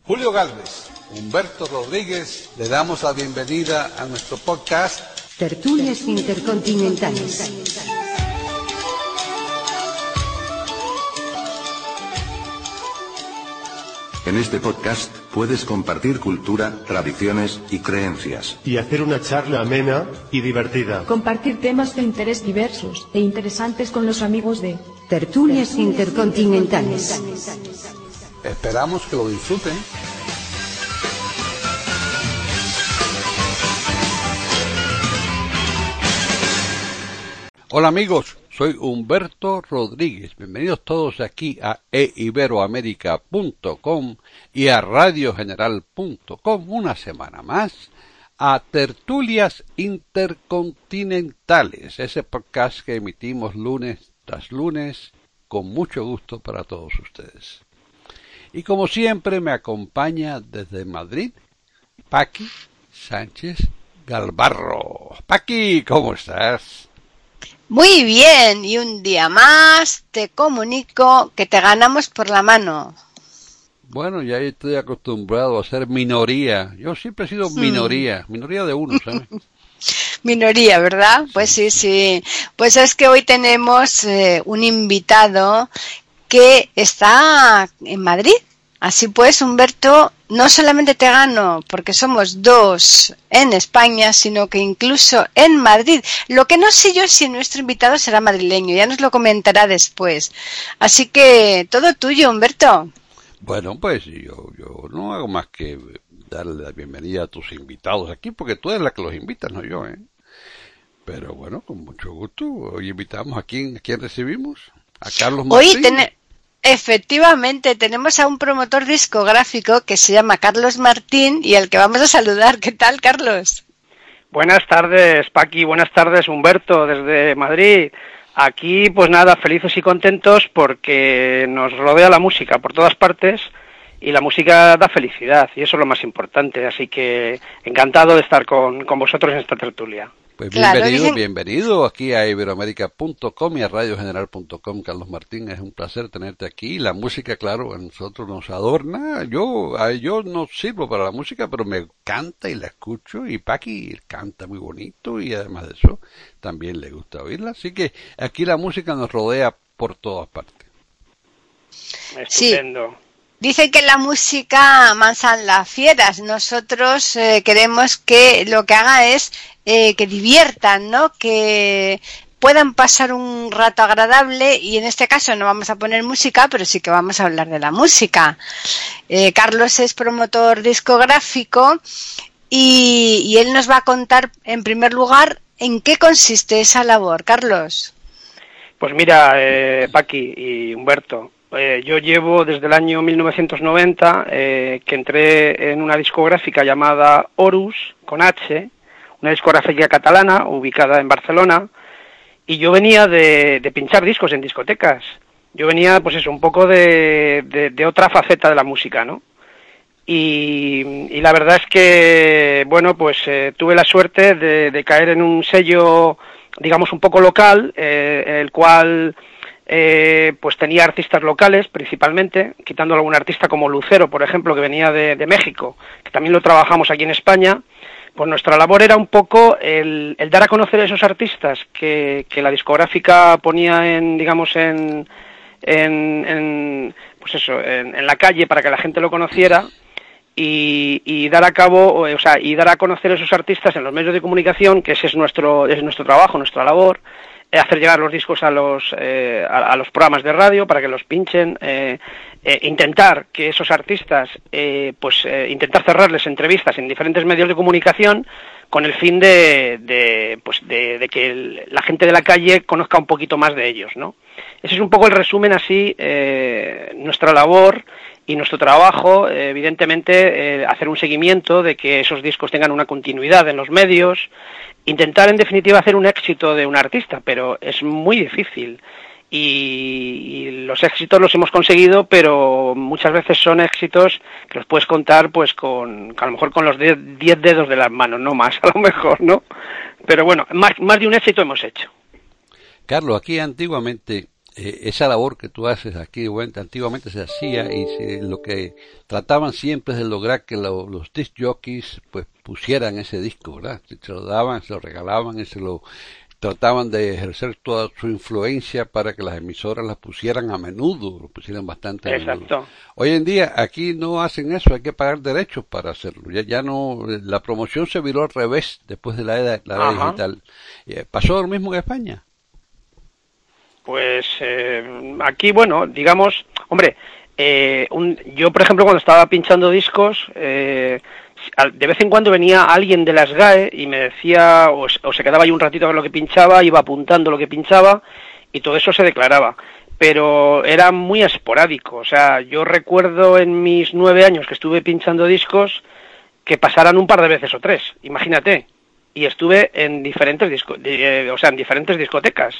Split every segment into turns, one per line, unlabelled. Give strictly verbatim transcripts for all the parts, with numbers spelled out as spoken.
Julio Gálvez, Humberto Rodríguez, le damos la bienvenida a nuestro podcast
Tertulias Intercontinentales.
En este podcast puedes compartir cultura, tradiciones y creencias.
Y hacer una charla amena y divertida.
Compartir temas de interés diversos e interesantes con los amigos de
Tertulias Intercontinentales.
Esperamos que lo disfruten. Hola amigos, soy Humberto Rodríguez. Bienvenidos todos aquí a e iberoamerica punto com y a radio general punto com una semana más a Tertulias Intercontinentales, ese podcast que emitimos lunes tras lunes con mucho gusto para todos ustedes. Y como siempre me acompaña desde Madrid Paqui Sánchez Galvarro. Paqui, ¿cómo estás?
Muy bien, y un día más te comunico que te ganamos por la mano.
Bueno, ya estoy acostumbrado a ser minoría. Yo siempre he sido minoría, mm. minoría de uno, ¿sabes?
Minoría, ¿verdad? Pues sí, sí. Pues es que hoy tenemos eh, un invitado que está en Madrid. Así pues, Humberto, no solamente te gano porque somos dos en España, sino que incluso en Madrid. Lo que no sé yo es si nuestro invitado será madrileño, ya nos lo comentará después. Así que todo tuyo, Humberto.
Bueno, pues yo, yo no hago más que darle la bienvenida a tus invitados aquí, porque tú eres la que los invitas, no yo, ¿eh? Pero bueno, con mucho gusto. Hoy invitamos a quién, ¿a quién recibimos? A Carlos Martín.
Hoy tenemos... Efectivamente, tenemos a un promotor discográfico que se llama Carlos Martín y al que vamos a saludar. ¿Qué tal, Carlos?
Buenas tardes, Paqui. Buenas tardes, Humberto, desde Madrid. Aquí, pues nada, felices y contentos porque nos rodea la música por todas partes y la música da felicidad y eso es lo más importante. Así que encantado de estar con, con vosotros en esta tertulia.
Pues bienvenido, claro, dicen... bienvenido aquí a iberoamerica punto com y a radio general punto com, Carlos Martín. Es un placer tenerte aquí. La música, claro, a nosotros nos adorna. Yo yo no sirvo para la música, pero me canta y la escucho. Y Paqui canta muy bonito y además de eso también le gusta oírla. Así que aquí la música nos rodea por todas partes.
Estupendo.
Sí. Dicen que la música mansan las fieras. Nosotros eh, queremos que lo que haga es eh, que diviertan, ¿no? Que puedan pasar un rato agradable y en este caso no vamos a poner música, pero sí que vamos a hablar de la música. Eh, Carlos es promotor discográfico y, y él nos va a contar en primer lugar en qué consiste esa labor. Carlos.
Pues mira, eh, Paqui y Humberto. Eh, yo llevo desde el año mil novecientos noventa eh, que entré en una discográfica llamada Horus, con H, una discográfica catalana ubicada en Barcelona, y yo venía de, de pinchar discos en discotecas. Yo venía, pues eso, un poco de, de, de otra faceta de la música, ¿no? Y, y la verdad es que, bueno, pues eh, tuve la suerte de, de caer en un sello, digamos, un poco local, eh, el cual... Eh, pues tenía artistas locales principalmente, quitando algún artista como Lucero, por ejemplo, que venía de, de México, que también lo trabajamos aquí en España. Pues nuestra labor era un poco el, el dar a conocer a esos artistas que, que la discográfica ponía en, digamos, en, en, en pues eso, en, en la calle para que la gente lo conociera. Y, y dar a cabo, o sea, y dar a conocer a esos artistas en los medios de comunicación, que ese es nuestro, es nuestro trabajo, nuestra labor. Hacer llegar los discos a los eh, a, a los programas de radio para que los pinchen, eh, eh, intentar que esos artistas, eh, pues eh, intentar cerrarles entrevistas en diferentes medios de comunicación con el fin de, de pues de, de que el, la gente de la calle conozca un poquito más de ellos, ¿no? Ese es un poco el resumen así, eh, nuestra labor y nuestro trabajo, eh, evidentemente, eh, hacer un seguimiento de que esos discos tengan una continuidad en los medios. Intentar, en definitiva, hacer un éxito de un artista, pero es muy difícil. Y, y los éxitos los hemos conseguido, pero muchas veces son éxitos que los puedes contar, pues, con a lo mejor con los diez dedos de las manos, no más, a lo mejor, ¿no? Pero bueno, más, más de un éxito hemos hecho.
Carlos, aquí antiguamente eh, esa labor que tú haces aquí, bueno, antiguamente se hacía y se, lo que trataban siempre es de lograr que lo, los disc jockeys pues pusieran ese disco, ¿verdad? Se lo daban, se lo regalaban y se lo trataban de ejercer toda su influencia para que las emisoras las pusieran a menudo, lo pusieran bastante a menudo.
Exacto.
Hoy en día aquí no hacen eso, hay que pagar derechos para hacerlo. Ya, ya no, la promoción se viró al revés después de la era, la era digital. ¿Pasó lo mismo en España?
Pues eh, aquí, bueno, digamos, hombre, eh, un, yo por ejemplo cuando estaba pinchando discos, eh, de vez en cuando venía alguien de las G A E y me decía, o, o se quedaba ahí un ratito a ver lo que pinchaba, iba apuntando lo que pinchaba y todo eso se declaraba. Pero era muy esporádico, o sea, yo recuerdo en mis nueve años que estuve pinchando discos que pasaran un par de veces o tres, imagínate, y estuve en diferentes disco, eh, o sea, en diferentes discotecas.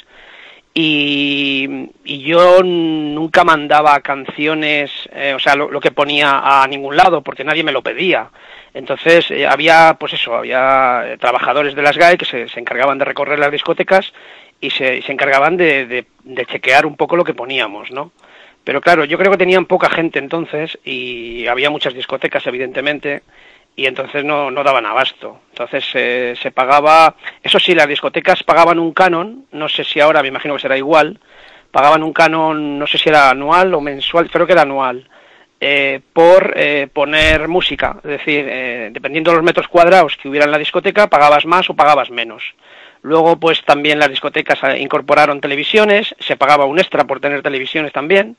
Y, y yo nunca mandaba canciones, eh, o sea, lo, lo que ponía a ningún lado, porque nadie me lo pedía. Entonces eh, había, pues eso, había eh, trabajadores de las G A E que se, se encargaban de recorrer las discotecas y se, se encargaban de, de, de chequear un poco lo que poníamos, ¿no? Pero claro, yo creo que tenían poca gente entonces y había muchas discotecas, evidentemente, y entonces no, no daban abasto. Entonces eh, se pagaba, eso sí, las discotecas pagaban un canon, no sé si ahora, me imagino que será igual, pagaban un canon, no sé si era anual o mensual, creo que era anual, eh, por eh, poner música, es decir, eh, dependiendo de los metros cuadrados que hubiera en la discoteca, pagabas más o pagabas menos. Luego, pues también las discotecas incorporaron televisiones, se pagaba un extra por tener televisiones también.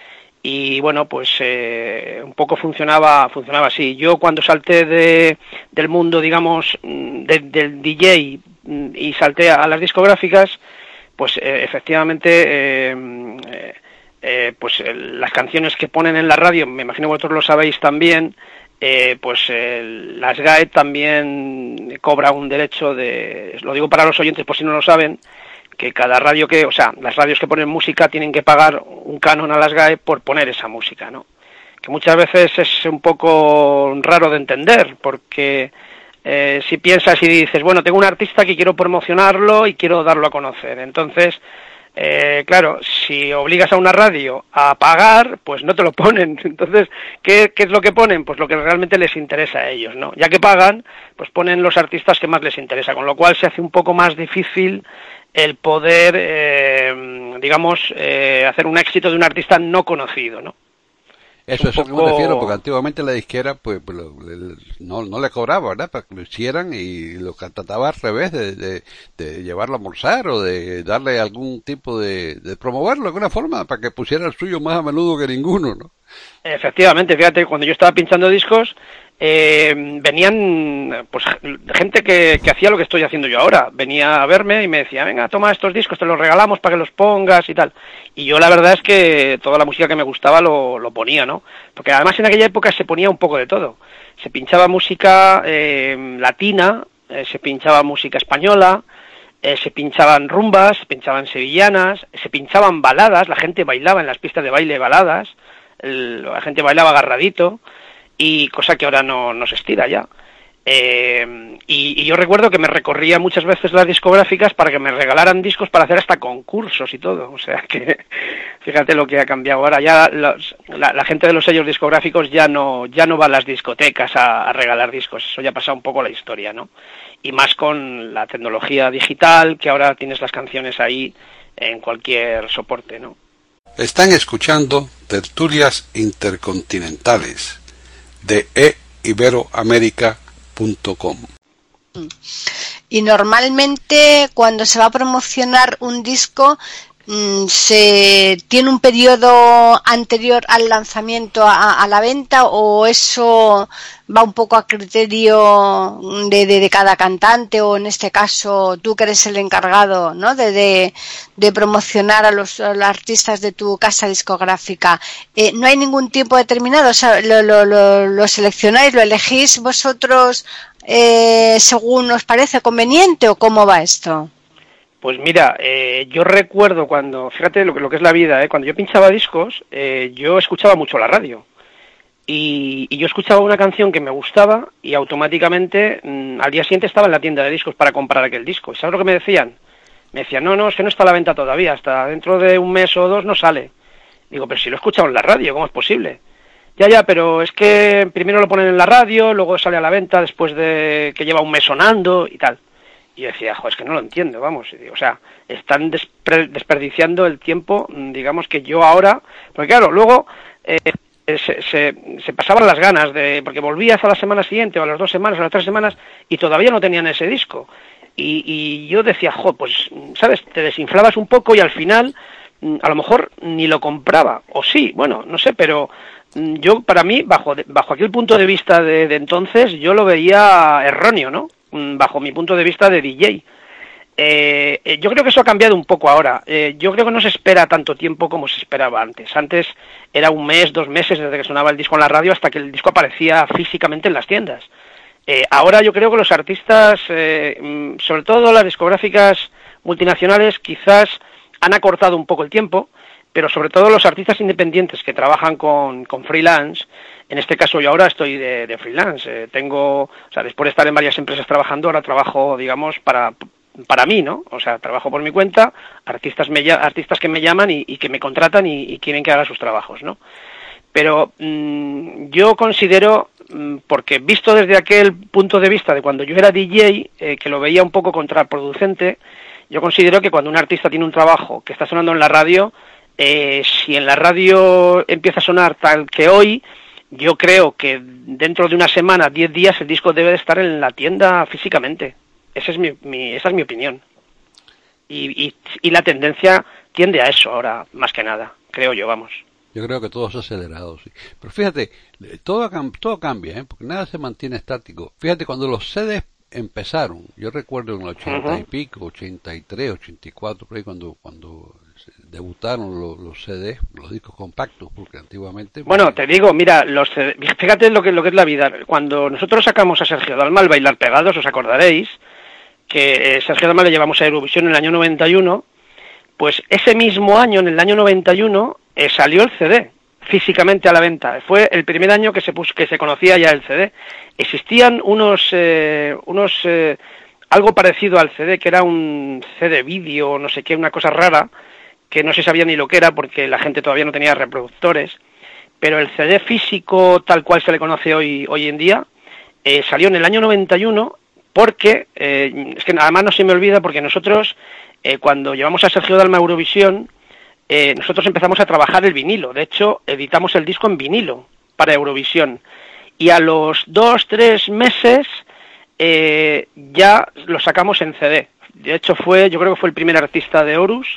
Y bueno, pues eh, un poco funcionaba funcionaba así. Yo cuando salté de, del mundo, digamos, de, del D J y salté a las discográficas, pues eh, efectivamente, eh, eh, pues eh, las canciones que ponen en la radio, me imagino vosotros lo sabéis también, eh, pues eh, las G A E también cobra un derecho de, lo digo para los oyentes por si no lo saben, que cada radio que, o sea, las radios que ponen música tienen que pagar un canon a las G A E por poner esa música, ¿no? Que muchas veces es un poco raro de entender, porque eh, si piensas y dices, bueno, tengo un artista que quiero promocionarlo y quiero darlo a conocer, entonces, eh, claro, si obligas a una radio a pagar, pues no te lo ponen. Entonces, ¿qué, qué es lo que ponen? Pues lo que realmente les interesa a ellos, ¿no? Ya que pagan, pues ponen los artistas que más les interesa, con lo cual se hace un poco más difícil el poder, eh, digamos, eh, hacer un éxito de un artista no conocido, ¿no?
Eso es a lo que me refiero, porque antiguamente la disquera pues, pues lo, le, no, no le cobraba, ¿verdad? Para que lo hicieran y lo trataba al revés de, de, de llevarlo a almorzar o de darle algún tipo de, de promoverlo de alguna forma para que pusiera el suyo más a menudo que ninguno, ¿no? Efectivamente, fíjate, cuando yo estaba pinchando discos, eh, venían pues gente que, que hacía lo que estoy haciendo yo ahora, venía a verme y me decía, venga, toma estos discos, te los regalamos para que los pongas y tal, y yo la verdad es que toda la música que me gustaba lo, lo ponía, ¿no? Porque además en aquella época se ponía un poco de todo, se pinchaba música eh, latina, eh, se pinchaba música española, eh, se pinchaban rumbas, se pinchaban sevillanas, se pinchaban baladas, la gente bailaba en las pistas de baile baladas, el, la gente bailaba agarradito, y cosa que ahora no, no se estira ya. Eh, y, y yo recuerdo que me recorría muchas veces las discográficas para que me regalaran discos para hacer hasta concursos y todo. O sea que fíjate lo que ha cambiado ahora. Ya los, la, la gente de los sellos discográficos ya no ya no va a las discotecas a, a regalar discos. Eso ya ha pasado un poco la historia, ¿no? Y más con la tecnología digital, que ahora tienes las canciones ahí en cualquier soporte, ¿no? Están escuchando Tertulias Intercontinentales de e iberoamerica punto com.
Y normalmente cuando se va a promocionar un disco se tiene un periodo anterior al lanzamiento a, a la venta, o eso va un poco a criterio de, de, de cada cantante, o en este caso tú que eres el encargado, ¿no? de, de, de promocionar a los, a los artistas de tu casa discográfica. Eh, no hay ningún tiempo determinado, o sea, lo, lo, lo, lo seleccionáis, lo elegís vosotros eh, según os parece conveniente, o cómo va esto.
Pues mira, eh, yo recuerdo cuando, fíjate lo que, lo que es la vida, ¿eh? Cuando yo pinchaba discos, eh, yo escuchaba mucho la radio. Y, y yo escuchaba una canción que me gustaba y automáticamente mmm, al día siguiente estaba en la tienda de discos para comprar aquel disco. ¿Y sabes lo que me decían? Me decía, no, no, es que no está a la venta todavía, hasta dentro de un mes o dos no sale. Digo, pero si lo he escuchado en la radio, ¿cómo es posible? Ya, ya, pero es que primero lo ponen en la radio, luego sale a la venta después de que lleva un mes sonando y tal. Y yo decía, joder, es que no lo entiendo, vamos. Y digo, o sea, están despre- desperdiciando el tiempo, digamos que yo ahora... Porque claro, luego eh, se, se, se pasaban las ganas, de porque volvías a la semana siguiente, o a las dos semanas, o a las tres semanas, y todavía no tenían ese disco. Y, y yo decía, joder, pues, ¿sabes? Te desinflabas un poco y al final, a lo mejor ni lo compraba. O sí, bueno, no sé, pero... Yo, para mí, bajo bajo aquel punto de vista de, de entonces, yo lo veía erróneo, ¿no? Bajo mi punto de vista de D J. Eh, yo creo que eso ha cambiado un poco ahora. Eh, yo creo que no se espera tanto tiempo como se esperaba antes. Antes era un mes, dos meses desde que sonaba el disco en la radio hasta que el disco aparecía físicamente en las tiendas. Eh, ahora yo creo que los artistas, eh, sobre todo las discográficas multinacionales, quizás han acortado un poco el tiempo, pero sobre todo los artistas independientes que trabajan con, con freelance, en este caso yo ahora estoy de, de freelance, eh, tengo, o sea, después de estar en varias empresas trabajando, ahora trabajo, digamos, para para mí, ¿no? O sea, trabajo por mi cuenta, artistas me artistas que me llaman y, y que me contratan y, y quieren que haga sus trabajos, ¿no? Pero mmm, yo considero, mmm, porque visto desde aquel punto de vista de cuando yo era D J, eh, que lo veía un poco contraproducente, yo considero que cuando un artista tiene un trabajo que está sonando en la radio, Eh, si en la radio empieza a sonar tal que hoy, yo creo que dentro de una semana, diez días, el disco debe de estar en la tienda físicamente. Esa es mi, mi, esa es mi opinión. Y, y, y la tendencia tiende a eso ahora, más que nada, creo yo, vamos.
Yo creo que todo se ha acelerado, sí. Pero fíjate, todo, todo cambia, ¿eh? Porque nada se mantiene estático. Fíjate, cuando los C Ds empezaron, yo recuerdo en el ochenta uh-huh. y pico, ochenta y tres, ochenta y cuatro, por ahí cuando... cuando debutaron los, los C Ds, los discos compactos, porque antiguamente...
Bueno, te digo, mira, los C D, fíjate lo que, lo que es la vida. Cuando nosotros sacamos a Sergio Dalma al Bailar Pegados, os acordaréis, que eh, Sergio Dalma le llevamos a Eurovisión en el año noventa y uno, pues ese mismo año, en el año noventa y uno, eh, salió el C D, físicamente a la venta. Fue el primer año que se puso, que se conocía ya el C D. Existían unos... Eh, unos eh, algo parecido al C D, que era un C D vídeo, no sé qué, una cosa rara, que no se sabía ni lo que era porque la gente todavía no tenía reproductores, pero el C D físico tal cual se le conoce hoy hoy en día eh, salió en el año noventa y uno porque, eh, es que además no se me olvida porque nosotros eh, cuando llevamos a Sergio Dalma a Eurovisión, eh, nosotros empezamos a trabajar el vinilo, de hecho editamos el disco en vinilo para Eurovisión y a los dos, tres meses eh, ya lo sacamos en C D. De hecho fue, yo creo que fue el primer artista de Horus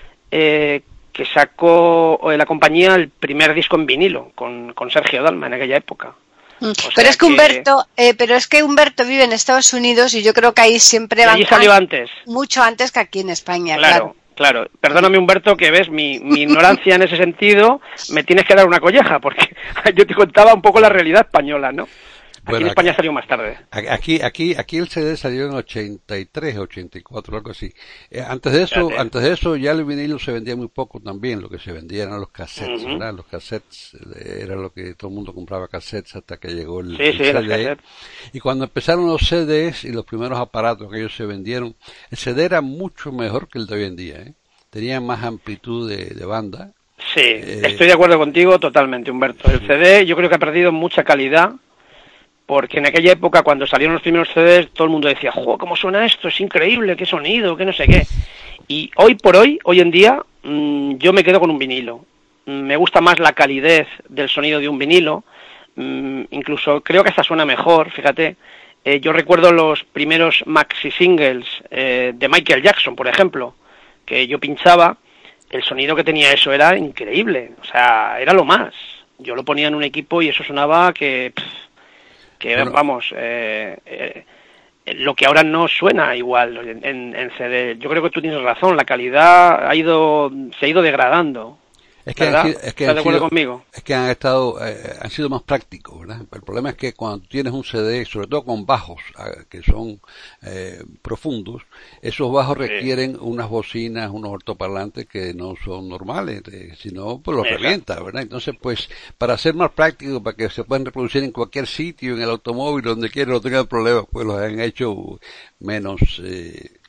Eh, que sacó eh, la compañía el primer disco en vinilo con, con Sergio Dalma en aquella época.
Mm. Pero es que, que Humberto, eh, pero es que Humberto vive en Estados Unidos y yo creo que ahí siempre van.
Allí salió antes.
Mucho antes que aquí en España.
Claro,
claro.
claro. Perdóname Humberto, que ves mi, mi ignorancia en ese sentido, me tienes que dar una colleja porque yo te contaba un poco la realidad española, ¿no? Aquí bueno, en España aquí, salió más tarde.
Aquí, aquí, aquí el C D salió en ochenta y tres, ochenta y cuatro, algo así. Eh, antes de eso, ya, antes de eso ya el vinilo se vendía muy poco también. Lo que se vendía eran los cassettes, uh-huh. ¿verdad? Los cassettes era lo que todo el mundo compraba cassettes hasta que llegó el,
sí,
el
sí,
C D. Y cuando empezaron los C Ds y los primeros aparatos que ellos se vendieron, el C D era mucho mejor que el de hoy en día, ¿eh? Tenía más amplitud de, de banda.
Sí, eh, estoy de acuerdo contigo totalmente, Humberto. El C D yo creo que ha perdido mucha calidad. Porque en aquella época, cuando salieron los primeros C Ds, todo el mundo decía, ¡jo, cómo suena esto! Es increíble, qué sonido, qué no sé qué. Y hoy por hoy, hoy en día, mmm, yo me quedo con un vinilo. Mm, me gusta más la calidez del sonido de un vinilo. Mm, incluso creo que hasta suena mejor, fíjate. Eh, yo recuerdo los primeros maxi singles eh, de Michael Jackson, por ejemplo, que yo pinchaba. El sonido que tenía eso era increíble. O sea, era lo más. Yo lo ponía en un equipo y eso sonaba que... Pff, que bueno, vamos, eh, eh, lo que ahora no suena igual en, en, en C D. Yo creo que tú tienes razón, la calidad ha ido, se ha ido degradando.
Es que, han, es que
¿Estás de acuerdo
sido,
conmigo?
Es que han estado, eh, han sido más prácticos, ¿verdad? El problema es que cuando tienes un C D, sobre todo con bajos, eh, que son eh, profundos, esos bajos sí. requieren unas bocinas, unos altoparlantes que no son normales, eh, si no, pues los Exacto. revienta, ¿verdad? Entonces, pues, para ser más prácticos, para que se puedan reproducir en cualquier sitio, en el automóvil, donde quiera, no tengan problemas, pues los han hecho menos, eh,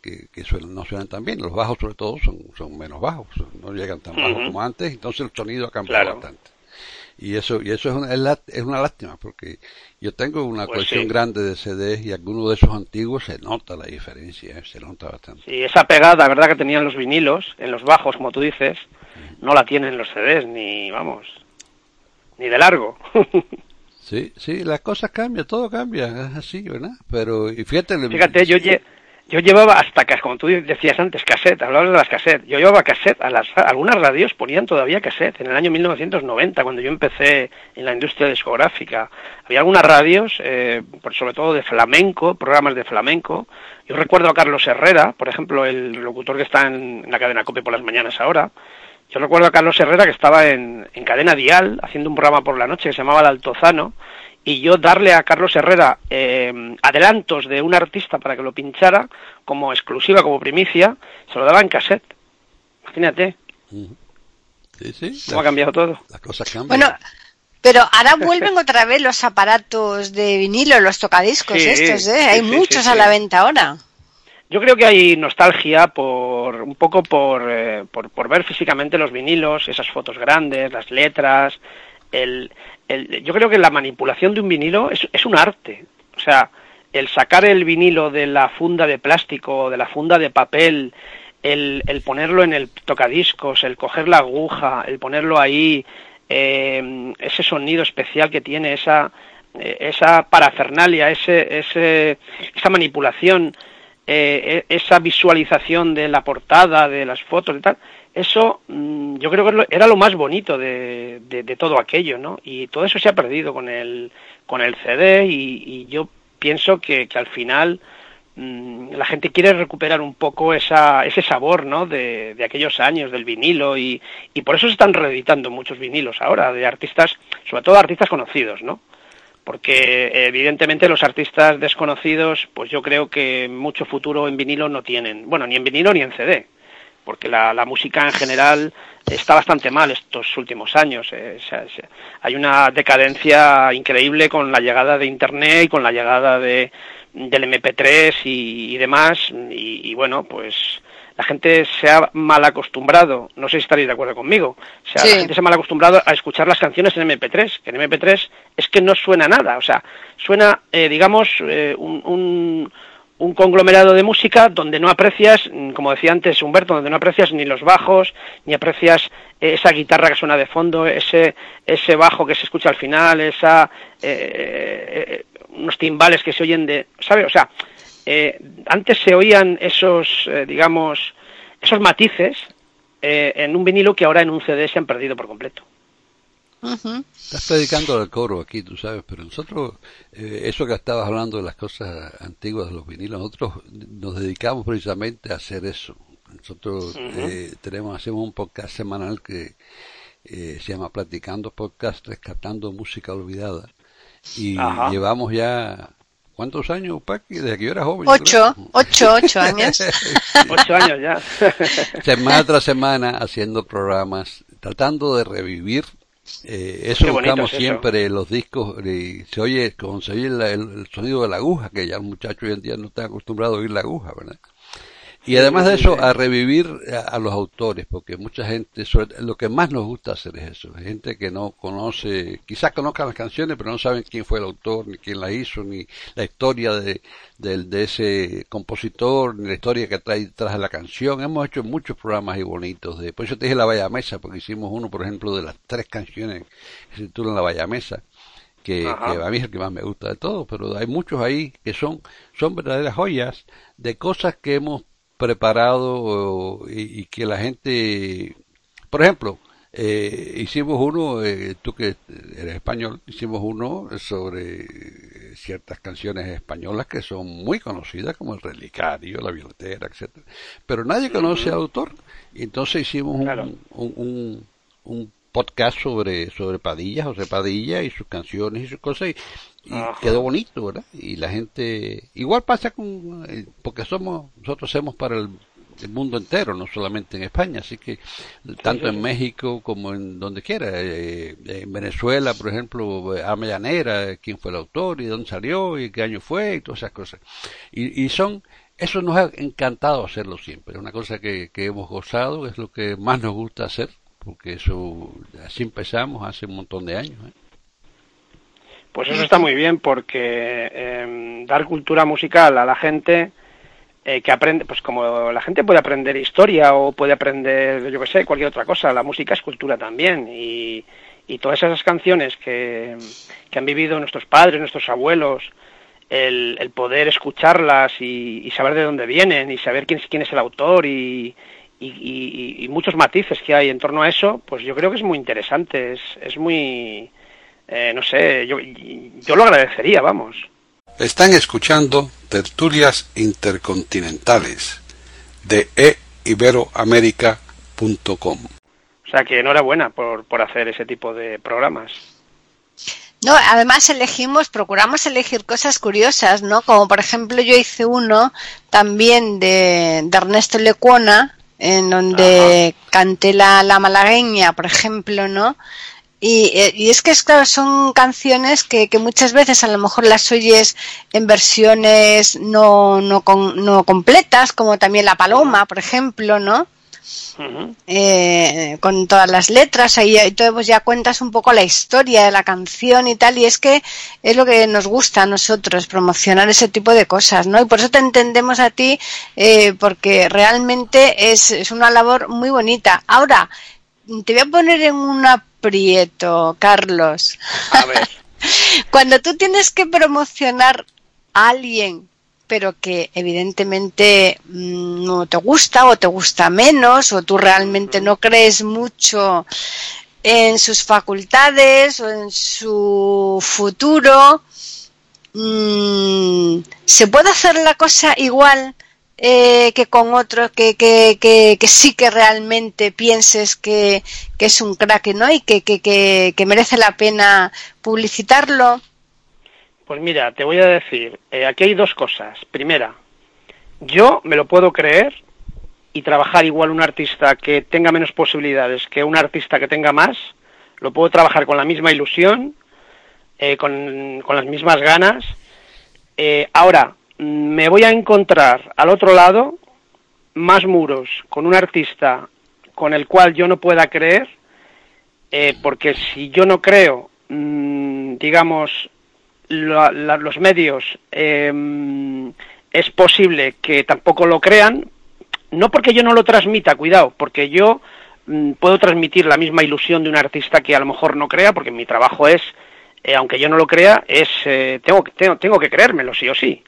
que, que suenan, no suenan tan bien. Los bajos sobre todo son, son menos bajos, no llegan tan bajos uh-huh. como antes, entonces el sonido ha cambiado claro. bastante. Y eso y eso es una, es una lástima, porque yo tengo una pues colección sí. grande de C Ds y algunos de esos antiguos se nota la diferencia, ¿eh? Se nota bastante.
Sí, esa pegada, ¿verdad?, que tenían los vinilos, en los bajos, como tú dices, uh-huh. no la tienen los C Ds, ni, vamos, ni de largo.
Sí, sí, las cosas cambian, todo cambia, es así, ¿verdad? Pero, y fíjate...
Fíjate, yo, lle yo llevaba hasta, como tú decías antes, cassette, hablabas de las cassette, yo llevaba cassette, a las, algunas radios ponían todavía cassette, en el año mil novecientos noventa, cuando yo empecé en la industria discográfica. Había algunas radios, eh, sobre todo de flamenco, programas de flamenco. Yo recuerdo a Carlos Herrera, por ejemplo, el locutor que está en, en la cadena COPE por las mañanas ahora. Yo recuerdo a Carlos Herrera que estaba en, en cadena Dial, haciendo un programa por la noche que se llamaba El Altozano, y yo darle a Carlos Herrera eh, adelantos de un artista para que lo pinchara, como exclusiva, como primicia, se lo daba en cassette. Imagínate.
Sí, sí.
¿Cómo ha cambiado todo?
Las cosas cambian.
Bueno, pero ahora vuelven otra vez los aparatos de vinilo, los tocadiscos sí, estos, ¿eh? Hay sí, muchos sí, sí. a la venta ahora.
Yo creo que hay nostalgia por un poco por, eh, por, por ver físicamente los vinilos, esas fotos grandes, las letras. El, el, yo creo que la manipulación de un vinilo es, es un arte. O sea, el sacar el vinilo de la funda de plástico, de la funda de papel, el, el ponerlo en el tocadiscos, el coger la aguja, el ponerlo ahí, eh, ese sonido especial que tiene, esa, eh, esa parafernalia, ese, ese, esa manipulación, eh, esa visualización de la portada, de las fotos y tal, eso mmm, yo creo que era lo más bonito de, de, de todo aquello, ¿no? Y todo eso se ha perdido con el, con el C D y, y yo pienso que, que al final mmm, la gente quiere recuperar un poco esa, ese sabor, ¿no?, de, de aquellos años del vinilo y, y por eso se están reeditando muchos vinilos ahora de artistas, sobre todo artistas conocidos, ¿no? Porque evidentemente los artistas desconocidos, pues yo creo que mucho futuro en vinilo no tienen, bueno, ni en vinilo ni en C D, porque la, la música en general está bastante mal estos últimos años. Eh, o sea, hay una decadencia increíble con la llegada de Internet y con la llegada de del eme pe tres y, y demás, y, y bueno, pues la gente se ha mal acostumbrado, no sé si estaréis de acuerdo conmigo, o sea, sí. La gente se ha mal acostumbrado a escuchar las canciones en eme pe tres, que en eme pe tres es que no suena nada, o sea, suena, eh, digamos, eh, un, un, un conglomerado de música donde no aprecias, como decía antes Humberto, donde no aprecias ni los bajos, ni aprecias eh, esa guitarra que suena de fondo, ese ese bajo que se escucha al final, esa eh, eh, unos timbales que se oyen de, ¿sabes? O sea, Eh, antes se oían esos, eh, digamos, esos matices eh, en un vinilo que ahora en un C D se han perdido por completo.
Uh-huh. Estás predicando al coro aquí, tú sabes, pero nosotros, eh, eso que estabas hablando de las cosas antiguas de los vinilos, nosotros nos dedicamos precisamente a hacer eso. Nosotros uh-huh. eh, tenemos, hacemos un podcast semanal que eh, se llama Platicando Podcast, Rescatando Música Olvidada, y Ajá. llevamos ya... ¿Cuántos años, Paqui? Desde que yo era joven.
Ocho, ocho, ocho años.
Ocho años ya.
Semana tras semana haciendo programas, tratando de revivir. Eh, eso buscamos es siempre, eso. Los discos, eh, se oye, como se oye el, el, el sonido de la aguja, que ya los muchachos hoy en día no están acostumbrados a oír la aguja, ¿verdad? Y además de eso, a revivir a, a los autores, porque mucha gente, sobre, lo que más nos gusta hacer es eso, gente que no conoce, quizás conozcan las canciones, pero no saben quién fue el autor, ni quién la hizo, ni la historia de, de, de ese compositor, ni la historia que trae detrás de la canción. Hemos hecho muchos programas y bonitos, de, por eso te dije La Bayamesa, porque hicimos uno, por ejemplo, de las tres canciones que se titulan La Bayamesa. Que, que a mí es el que más me gusta de todo, pero hay muchos ahí que son, son verdaderas joyas de cosas que hemos preparado y, y que la gente, por ejemplo, eh, hicimos uno, eh, tú que eres español, hicimos uno sobre ciertas canciones españolas que son muy conocidas, como El Relicario, La Billetera, etcétera, pero nadie conoce al autor, y entonces hicimos un, claro. un, un, un podcast sobre sobre Padilla, José Padilla y sus canciones y sus cosas, y, y quedó bonito, ¿verdad? Y la gente, igual pasa con, porque somos, nosotros hacemos para el, el mundo entero, no solamente en España, así que tanto en México como en donde quiera, eh, en Venezuela, por ejemplo, Alma Llanera, quién fue el autor y dónde salió y qué año fue y todas esas cosas. Y, y son Eso nos ha encantado hacerlo siempre, es una cosa que, que hemos gozado, es lo que más nos gusta hacer, porque eso, así empezamos hace un montón de años, ¿eh?
Pues eso está muy bien, porque eh, dar cultura musical a la gente eh, que aprende, pues como la gente puede aprender historia o puede aprender, yo qué sé, cualquier otra cosa, la música es cultura también, y, y todas esas canciones que, que han vivido nuestros padres, nuestros abuelos, el, el poder escucharlas y, y saber de dónde vienen y saber quién es, quién es el autor y, y, y, y muchos matices que hay en torno a eso, pues yo creo que es muy interesante, es, es muy... Eh, no sé, yo, yo lo agradecería, vamos.
Están escuchando Tertulias Intercontinentales de e iberoamerica punto com.
O sea que enhorabuena por, por hacer ese tipo de programas.
No, además elegimos, procuramos elegir cosas curiosas, ¿no? Como por ejemplo yo hice uno también de, de Ernesto Lecuona, en donde Ajá. canté la, la malagueña, por ejemplo, ¿no? Y, y es que, es claro, son canciones que, que muchas veces a lo mejor las oyes en versiones no, no, con, no completas, como también La Paloma, por ejemplo, ¿no? Uh-huh. Eh, con todas las letras, ahí entonces pues ya cuentas un poco la historia de la canción y tal, y es que es lo que nos gusta a nosotros, promocionar ese tipo de cosas, ¿no? Y por eso te entendemos a ti, eh, porque realmente es, es una labor muy bonita. Ahora, te voy a poner en una Prieto, Carlos.
A ver.
Cuando tú tienes que promocionar a alguien, pero que evidentemente mmm, no te gusta o te gusta menos, o tú realmente no crees mucho en sus facultades o en su futuro, mmm, ¿se puede hacer la cosa igual Eh, que con otro que, que, que, que sí que realmente pienses que, que es un crack, ¿no? Y que, que, que, que merece la pena publicitarlo?
Pues mira, te voy a decir, eh, aquí hay dos cosas. Primera, yo me lo puedo creer y trabajar igual un artista que tenga menos posibilidades que un artista que tenga más, lo puedo trabajar con la misma ilusión, eh, con, con las mismas ganas. Eh, ahora, me voy a encontrar al otro lado más muros con un artista con el cual yo no pueda creer, eh, porque si yo no creo, mmm, digamos, la, la, los medios, eh, es posible que tampoco lo crean, no porque yo no lo transmita, cuidado, porque yo mmm, puedo transmitir la misma ilusión de un artista que a lo mejor no crea, porque mi trabajo es, eh, aunque yo no lo crea, es eh, tengo, tengo, tengo que creérmelo sí o sí.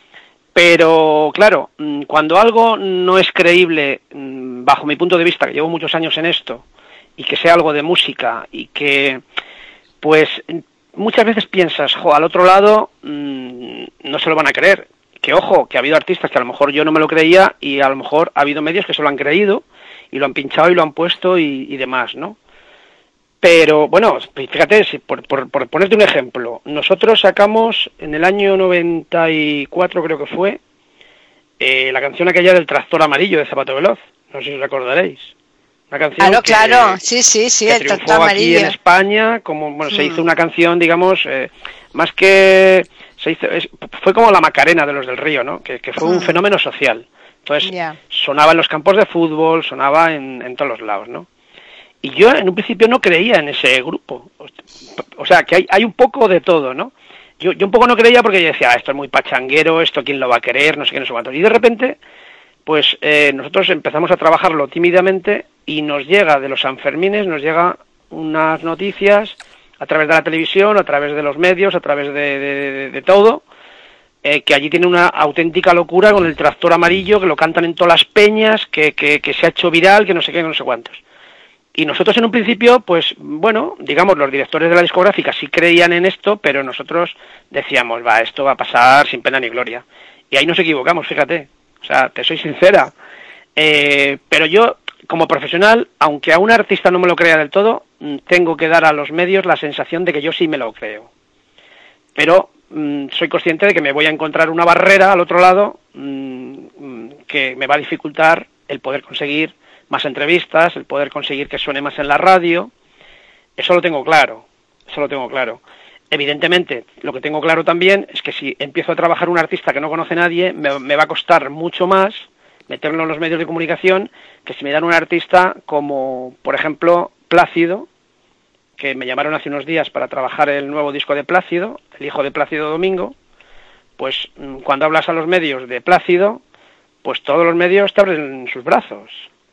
Pero, claro, cuando algo no es creíble, bajo mi punto de vista, que llevo muchos años en esto, y que sea algo de música, y que, pues, muchas veces piensas, jo, al otro lado mmm, no se lo van a creer. Que, ojo, que ha habido artistas que a lo mejor yo no me lo creía, y a lo mejor ha habido medios que se lo han creído, y lo han pinchado y lo han puesto y, y demás, ¿no? Pero, bueno, fíjate, si por, por, por ponerte un ejemplo, nosotros sacamos en el año noventa y cuatro, creo que fue, eh, la canción aquella del Tractor Amarillo de Zapato Veloz, no sé si os recordaréis. Una canción
claro,
que,
claro, sí, sí, sí,
que
el
triunfó
Tractor Amarillo.
Aquí en España, como, bueno, se
mm.
hizo una canción, digamos, eh, más que, se hizo, es, fue como la Macarena de los del Río, ¿no? Que, que fue mm. un fenómeno social. Entonces, yeah. sonaba en los campos de fútbol, sonaba en, en todos los lados, ¿no? Y yo en un principio no creía en ese grupo. O sea, que hay, hay un poco de todo, ¿no? Yo, yo un poco no creía porque yo decía, ah, esto es muy pachanguero, esto quién lo va a querer, no sé qué, no sé cuánto. Y de repente, pues eh, nosotros empezamos a trabajarlo tímidamente y nos llega de los Sanfermines, nos llega unas noticias a través de la televisión, a través de los medios, a través de, de, de, de todo, eh, que allí tiene una auténtica locura con el Tractor Amarillo, que lo cantan en todas las peñas, que, que, que se ha hecho viral, que no sé qué, que no sé cuántos. Y nosotros en un principio, pues bueno, digamos, los directores de la discográfica sí creían en esto, pero nosotros decíamos, va, esto va a pasar sin pena ni gloria. Y ahí nos equivocamos, fíjate. O sea, te soy sincera. Eh, pero yo, como profesional, aunque a un artista no me lo crea del todo, tengo que dar a los medios la sensación de que yo sí me lo creo. Pero mmm, soy consciente de que me voy a encontrar una barrera al otro lado mmm, que me va a dificultar el poder conseguir más entrevistas, el poder conseguir que suene más en la radio. Eso lo tengo claro, eso lo tengo claro. Evidentemente, lo que tengo claro también es que si empiezo a trabajar un artista que no conoce nadie, me, me va a costar mucho más meterlo en los medios de comunicación que si me dan un artista como, por ejemplo, Plácido, que me llamaron hace unos días para trabajar el nuevo disco de Plácido, el hijo de Plácido Domingo. Pues cuando hablas a los medios de Plácido, pues todos los medios te abren sus brazos.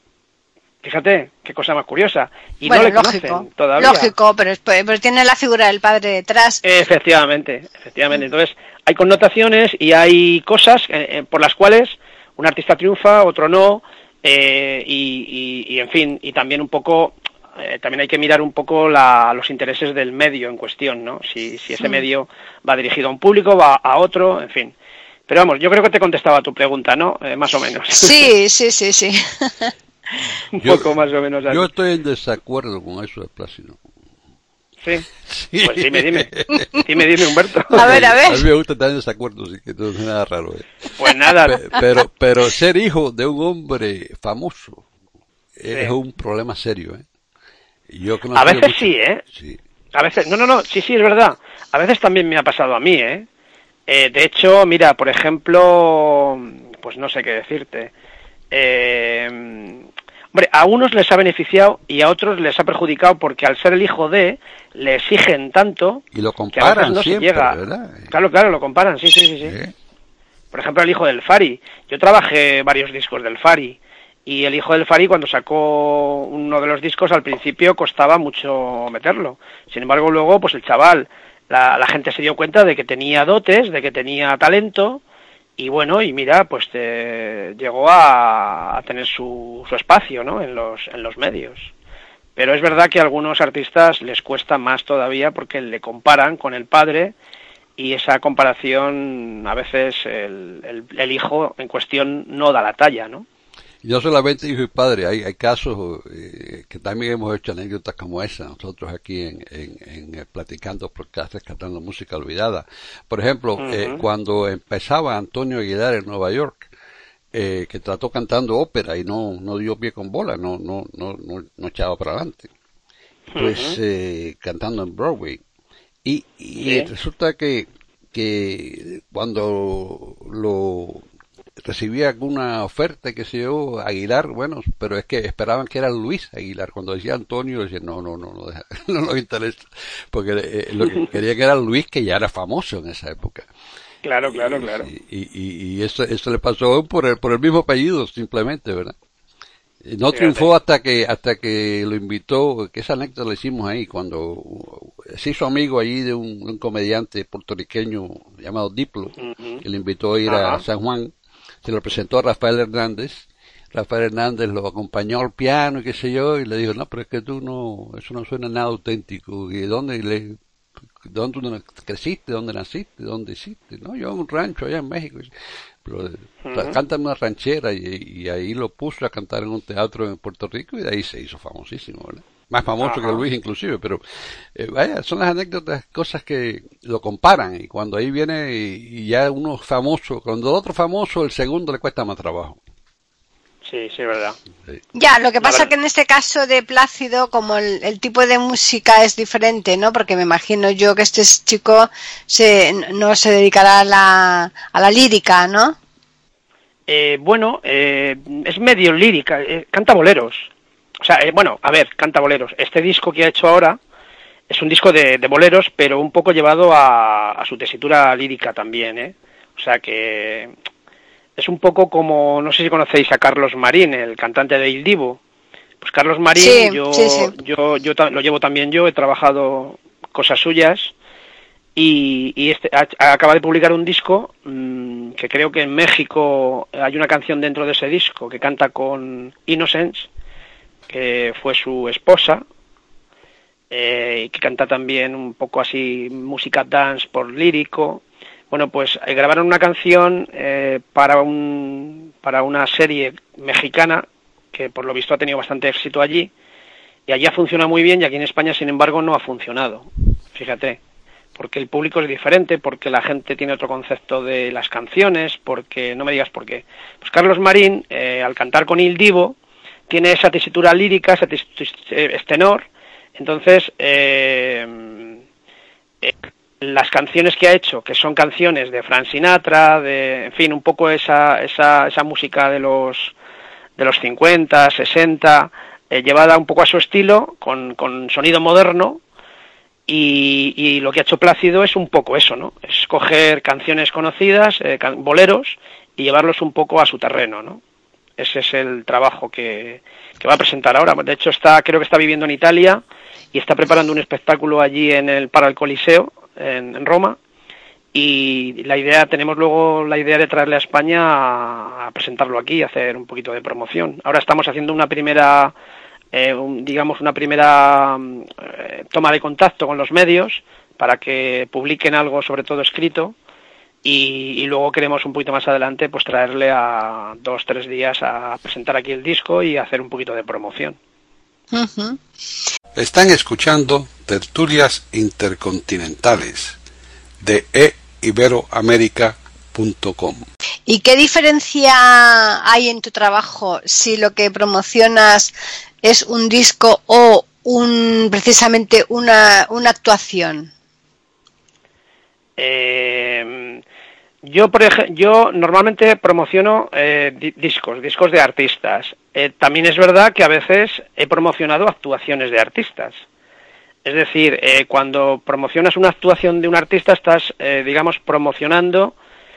Fíjate, qué cosa más curiosa. Y
bueno,
no le
lógico,
conocen todavía.
Lógico, pero, pero tiene la figura del padre detrás.
Efectivamente, efectivamente. Entonces, hay connotaciones y hay cosas eh, por las cuales un artista triunfa, otro no, eh, y, y, y, en fin, y también un poco, eh, también hay que mirar un poco la, los intereses del medio en cuestión, ¿no? Si, si ese medio va dirigido a un público, va a otro, en fin. Pero vamos, yo creo que te contestaba a tu pregunta, ¿no? Eh, más o menos.
Sí, sí, sí, sí.
Un
yo,
poco más o menos así.
Yo estoy en desacuerdo con eso de Plácido.
¿Sí?
Sí.
Pues dime, dime. Dime, dime, Humberto.
A ver, a ver.
A mí me gusta estar en desacuerdo, así que no es nada raro. ¿eh?
Pues nada.
Pe- Pero, pero ser hijo de un hombre famoso es
Sí.
un problema serio, ¿eh? Y yo que no
A
soy
veces
mucho-
sí, ¿eh?
Sí.
A veces, no, no, no, sí, sí, es verdad. A veces también me ha pasado a mí, ¿eh? Eh, de hecho, mira, por ejemplo, pues no sé qué decirte. Eh, hombre, a unos les ha beneficiado y a otros les ha perjudicado porque al ser el hijo de, le exigen tanto
Y lo
que a veces
comparan
no se
siempre,
llega.
¿verdad?
Claro, claro, lo comparan, sí, sí, sí, sí.
¿Eh?
Por ejemplo, el hijo del Fari. Yo trabajé varios discos del Fari. Y el hijo del Fari, cuando sacó uno de los discos, al principio costaba mucho meterlo. Sin embargo, luego, pues el chaval, la, la gente se dio cuenta de que tenía dotes, de que tenía talento. Y bueno, y mira, pues te, llegó a, a tener su, su espacio, ¿no? En los, en los medios. Pero es verdad que a algunos artistas les cuesta más todavía porque le comparan con el padre. Y esa comparación, a veces el, el, el hijo en cuestión no da la talla, ¿no?
Yo solamente hijo y padre, hay, hay casos eh, que también hemos hecho anécdotas como esa, nosotros aquí en, en, en eh, Platicando Podcast, Rescatando Música Olvidada. Por ejemplo, uh-huh. eh, cuando empezaba Antonio Aguilar en Nueva York, eh, que trató cantando ópera y no, no dio pie con bola, no, no, no, no, no echaba para adelante. Pues uh-huh. eh, cantando en Broadway. Y, y ¿sí? resulta que, que cuando lo recibía alguna oferta, que sé yo, Aguilar, bueno, pero es que esperaban que era Luis Aguilar. Cuando decía Antonio, decía, no, no, no, no, deja, no nos interesa, porque eh, lo que quería que era Luis, que ya era famoso en esa época.
Claro, claro, y, claro.
Y, y, y eso, eso le pasó por el, por el mismo apellido, simplemente, ¿verdad? No Fíjate. triunfó hasta que hasta que lo invitó, que esa anécdota la hicimos ahí, cuando se hizo amigo allí de un, un comediante puertorriqueño llamado Diplo, uh-huh. que le invitó a ir uh-huh. a San Juan. Se lo presentó a Rafael Hernández. Rafael Hernández lo acompañó al piano y qué sé yo, y le dijo, no, pero es que tú no, eso no suena nada auténtico. ¿Y dónde, y le, dónde tú creciste? ¿Dónde naciste? ¿Dónde hiciste? No, yo en un rancho allá en México. Pero uh-huh. cántame una ranchera, y, y ahí lo puso a cantar en un teatro en Puerto Rico, y de ahí se hizo famosísimo, ¿verdad? Más famoso uh-huh. que Luis inclusive, pero eh, vaya, son las anécdotas, cosas que lo comparan, y cuando ahí viene y, y ya uno famoso, cuando el otro famoso, el segundo le cuesta más trabajo.
Sí, sí, es verdad. Sí.
Ya, lo que pasa que en este caso de Plácido, como el, el tipo de música es diferente, ¿no? Porque me imagino yo que este chico se, no se dedicará a la, a la lírica, ¿no?
Eh, bueno, eh, es medio lírica, eh, canta boleros. O sea, eh, bueno, a ver, canta boleros. Este disco que ha hecho ahora es un disco de, de boleros, pero un poco llevado a, a su tesitura lírica también, ¿eh? O sea que es un poco como, no sé si conocéis a Carlos Marín, el cantante de Il Divo. Pues Carlos Marín,
sí,
yo,
sí, sí.
yo, yo lo llevo también yo, he trabajado cosas suyas. Y, y este a, acaba de publicar un disco mmm, que creo que en México hay una canción dentro de ese disco que canta con Innocence, que fue su esposa, eh, y que canta también un poco así música dance por lírico. Bueno, pues eh, grabaron una canción eh, para un para una serie mexicana que por lo visto ha tenido bastante éxito allí, y allí ha funcionado muy bien, y aquí en España, sin embargo, no ha funcionado. Fíjate, porque el público es diferente, porque la gente tiene otro concepto de las canciones, porque no me digas por qué. Pues Carlos Marín, eh, al cantar con Il Divo, tiene esa tesitura lírica, ese tenor, entonces eh, eh, las canciones que ha hecho, que son canciones de Frank Sinatra, de, en fin, un poco esa, esa, esa música de los, de los cincuenta, sesenta, eh, llevada un poco a su estilo, con, con sonido moderno, y, y lo que ha hecho Plácido es un poco eso, ¿no? Es coger canciones conocidas, eh, can, boleros, y llevarlos un poco a su terreno, ¿no? Ese es el trabajo que, que va a presentar ahora. De hecho, está, creo que está viviendo en Italia y está preparando un espectáculo allí en el, para el Coliseo, en, en Roma. Y la idea, tenemos luego la idea de traerle a España a, a presentarlo aquí y hacer un poquito de promoción. Ahora estamos haciendo una primera, eh, un, digamos, una primera eh, toma de contacto con los medios para que publiquen algo, sobre todo escrito. Y, y luego queremos un poquito más adelante pues traerle a dos, tres días a presentar aquí el disco y hacer un poquito de promoción.
Uh-huh.
Están escuchando Tertulias Intercontinentales de e iberoamerica punto com.
¿Y qué diferencia hay en tu trabajo si lo que promocionas es un disco o un precisamente una, una actuación?
Eh, yo, por ejemplo, yo normalmente promociono eh, di- discos, discos de artistas. Eh, también es verdad que a veces he promocionado actuaciones de artistas. Es decir, eh, cuando promocionas una actuación de un artista estás, eh, digamos, promocionando,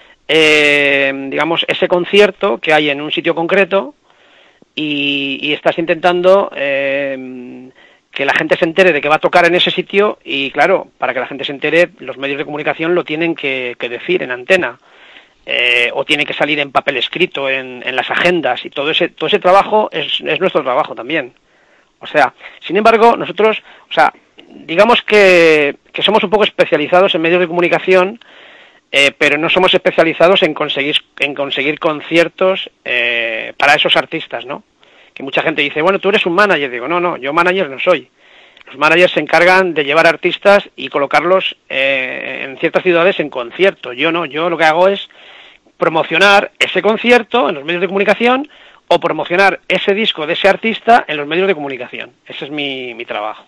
eh, digamos, ese concierto que hay en un sitio concreto y, y estás intentando eh, que la gente se entere de que va a tocar en ese sitio y, claro, para que la gente se entere, los medios de comunicación lo tienen que, que decir en antena. Eh, o tiene que salir en papel escrito, en, en las agendas, y todo ese, todo ese trabajo es, es nuestro trabajo también. O sea, sin embargo, nosotros, o sea, digamos que, que somos un poco especializados en medios de comunicación, eh, pero no somos especializados en conseguir, en conseguir conciertos eh, para esos artistas, ¿no? Que mucha gente dice, bueno, tú eres un manager. Digo, no, no, yo manager no soy. Los managers se encargan de llevar artistas y colocarlos eh, en ciertas ciudades en concierto. Yo no, yo lo que hago es promocionar ese concierto en los medios de comunicación o promocionar ese disco de ese artista en los medios de comunicación. Ese es mi, mi trabajo.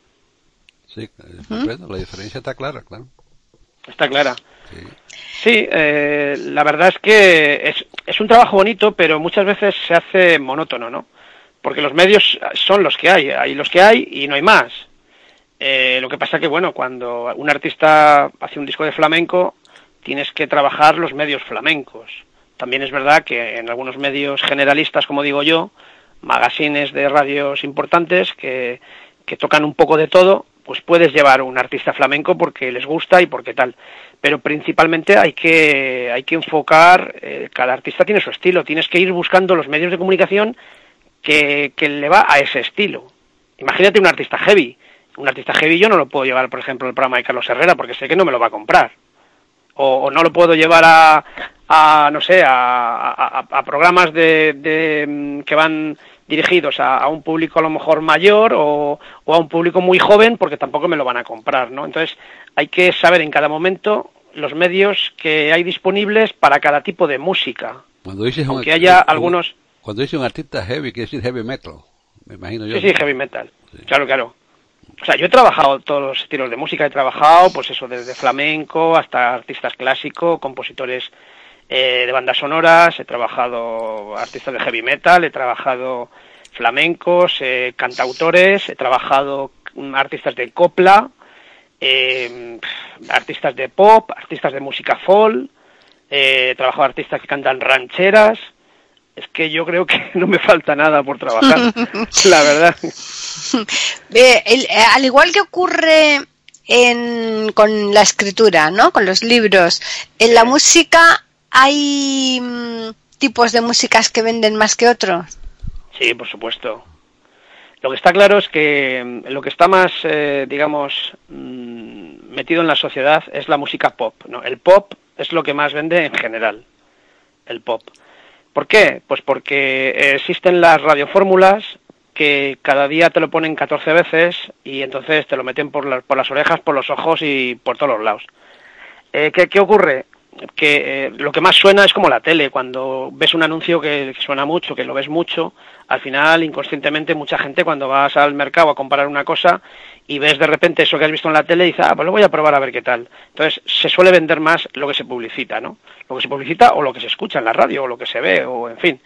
Sí, ¿Mm? La diferencia está clara, claro.
Está clara.
Sí,
sí eh, la verdad es que es, es un trabajo bonito, pero muchas veces se hace monótono, ¿no? Porque los medios son los que hay, hay los que hay y no hay más. Eh, lo que pasa que, bueno, cuando un artista hace un disco de flamenco, tienes que trabajar los medios flamencos. También es verdad que en algunos medios generalistas, como digo yo, magazines de radios importantes que, que tocan un poco de todo, pues puedes llevar un artista flamenco porque les gusta y porque tal. Pero principalmente hay que, hay que enfocar, eh, cada artista tiene su estilo, tienes que ir buscando los medios de comunicación que, que le va a ese estilo. Imagínate un artista heavy. Un artista heavy yo no lo puedo llevar, por ejemplo, al programa de Carlos Herrera porque sé que no me lo va a comprar. O, o no lo puedo llevar a, a no sé, a, a, a programas de, de que van dirigidos a, a un público a lo mejor mayor o, o a un público muy joven porque tampoco me lo van a comprar, ¿no? Entonces hay que saber en cada momento los medios que hay disponibles para cada tipo de música.
Cuando dices
aunque
un,
haya
un,
algunos...
Cuando dice un artista heavy, quiere decir heavy metal, me imagino yo.
Sí, sí, heavy metal, sí. Claro, claro. O sea, yo he trabajado todos los estilos de música, he trabajado, pues eso, desde flamenco hasta artistas clásicos, compositores eh, de bandas sonoras, he trabajado artistas de heavy metal, he trabajado flamencos, eh, cantautores, he trabajado artistas de copla, eh, artistas de pop, artistas de música folk, eh, he trabajado artistas que cantan rancheras. Es que yo creo que no me falta nada por trabajar, la verdad.
Eh, el, eh, al igual que ocurre en, con la escritura, ¿no? Con los libros, en la música hay mm, tipos de músicas que venden más que otros.
Sí, por supuesto. Lo que está claro es que lo que está más, eh, digamos, mmm, metido en la sociedad es la música pop, ¿no? El pop es lo que más vende en general, el pop. ¿Por qué? Pues porque existen las radiofórmulas que cada día te lo ponen catorce veces y entonces te lo meten por, la, por las orejas, por los ojos y por todos los lados. Eh, ¿qué, ¿Qué ocurre? que eh, lo que más suena es como la tele, cuando ves un anuncio que, que suena mucho, que lo ves mucho, al final inconscientemente mucha gente cuando vas al mercado a comprar una cosa y ves de repente eso que has visto en la tele y dices, ah, pues lo voy a probar a ver qué tal. Entonces se suele vender más lo que se publicita, ¿no? Lo que se publicita o lo que se escucha en la radio o lo que se ve o en fin.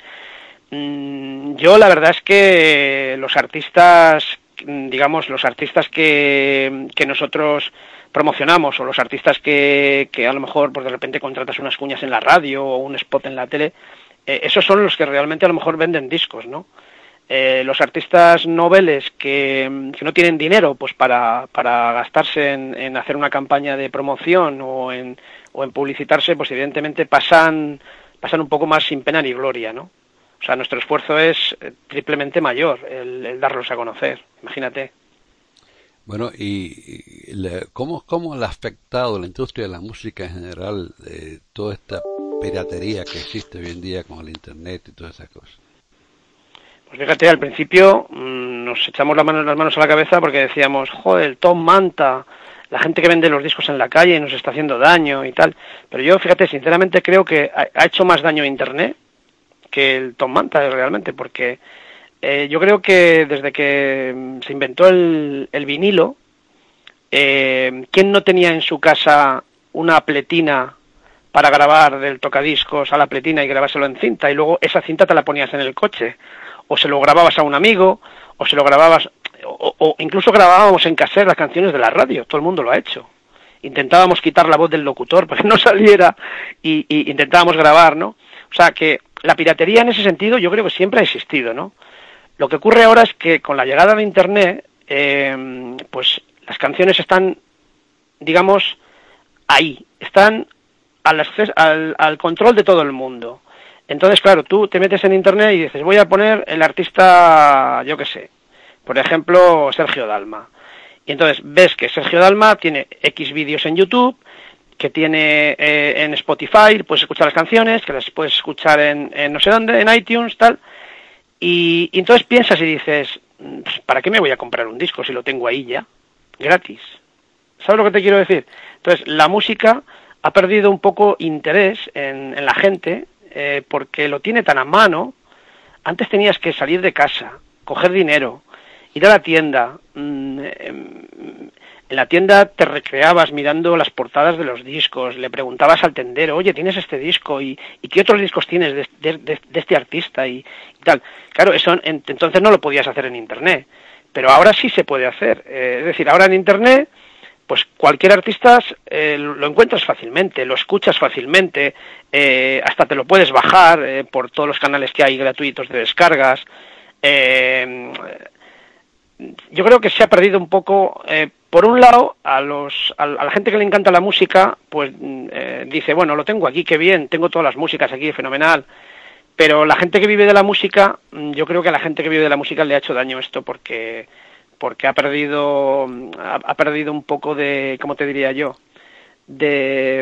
Mm, yo la verdad es que los artistas, digamos, los artistas que, que nosotros promocionamos o los artistas que, que a lo mejor pues de repente contratas unas cuñas en la radio o un spot en la tele, eh, esos son los que realmente a lo mejor venden discos, ¿no? Eh, los artistas noveles que, que no tienen dinero pues para, para gastarse en, en hacer una campaña de promoción o en, o en publicitarse, pues evidentemente pasan, pasan un poco más sin pena ni gloria, ¿no? O sea, nuestro esfuerzo es triplemente mayor el, el darlos a conocer, imagínate.
Bueno, y, y le, ¿cómo, ¿cómo le ha afectado la industria de la música en general eh, toda esta piratería que existe hoy en día con el internet y todas esas cosas?
Pues fíjate, al principio mmm, nos echamos las manos, las manos a la cabeza porque decíamos, joder, Tom Manta, la gente que vende los discos en la calle nos está haciendo daño y tal. Pero yo, fíjate, sinceramente creo que ha, ha hecho más daño Internet que el Tom Manta realmente, porque Eh, yo creo que desde que se inventó el, el vinilo, eh, ¿quién no tenía en su casa una pletina para grabar del tocadiscos a la pletina y grabárselo en cinta? Y luego esa cinta te la ponías en el coche, o se lo grababas a un amigo, o se lo grababas, o, o incluso grabábamos en cassette las canciones de la radio, todo el mundo lo ha hecho. Intentábamos quitar la voz del locutor para que no saliera y, y intentábamos grabar, ¿no? O sea que la piratería en ese sentido yo creo que siempre ha existido, ¿no? Lo que ocurre ahora es que con la llegada de Internet, eh, pues las canciones están, digamos, ahí, están al, acceso, al, al control de todo el mundo. Entonces, claro, tú te metes en Internet y dices, voy a poner el artista, yo qué sé, por ejemplo, Sergio Dalma. Y entonces ves que Sergio Dalma tiene X vídeos en YouTube, que tiene eh, en Spotify, puedes escuchar las canciones, que las puedes escuchar en, en no sé dónde, en iTunes, tal. Y, y entonces piensas y dices, ¿para qué me voy a comprar un disco si lo tengo ahí ya? Gratis. ¿Sabes lo que te quiero decir? Entonces, la música ha perdido un poco interés en, en la gente eh, porque lo tiene tan a mano. Antes tenías que salir de casa, coger dinero, ir a la tienda. Mmm, eh, en la tienda te recreabas mirando las portadas de los discos, le preguntabas al tendero, oye, ¿tienes este disco? ¿Y, y qué otros discos tienes de, de, de, de este artista? Y, y tal. Claro, eso en, entonces no lo podías hacer en Internet, pero ahora sí se puede hacer. Eh, es decir, ahora en Internet, pues cualquier artista eh, lo encuentras fácilmente, lo escuchas fácilmente, eh, hasta te lo puedes bajar eh, por todos los canales que hay gratuitos de descargas. Eh, yo creo que se ha perdido un poco... Eh, Por un lado, a los a la gente que le encanta la música, pues eh, dice, bueno, lo tengo aquí, qué bien, tengo todas las músicas aquí, fenomenal. Pero la gente que vive de la música, yo creo que a la gente que vive de la música le ha hecho daño esto porque porque ha perdido ha, ha perdido un poco de, ¿cómo te diría yo? De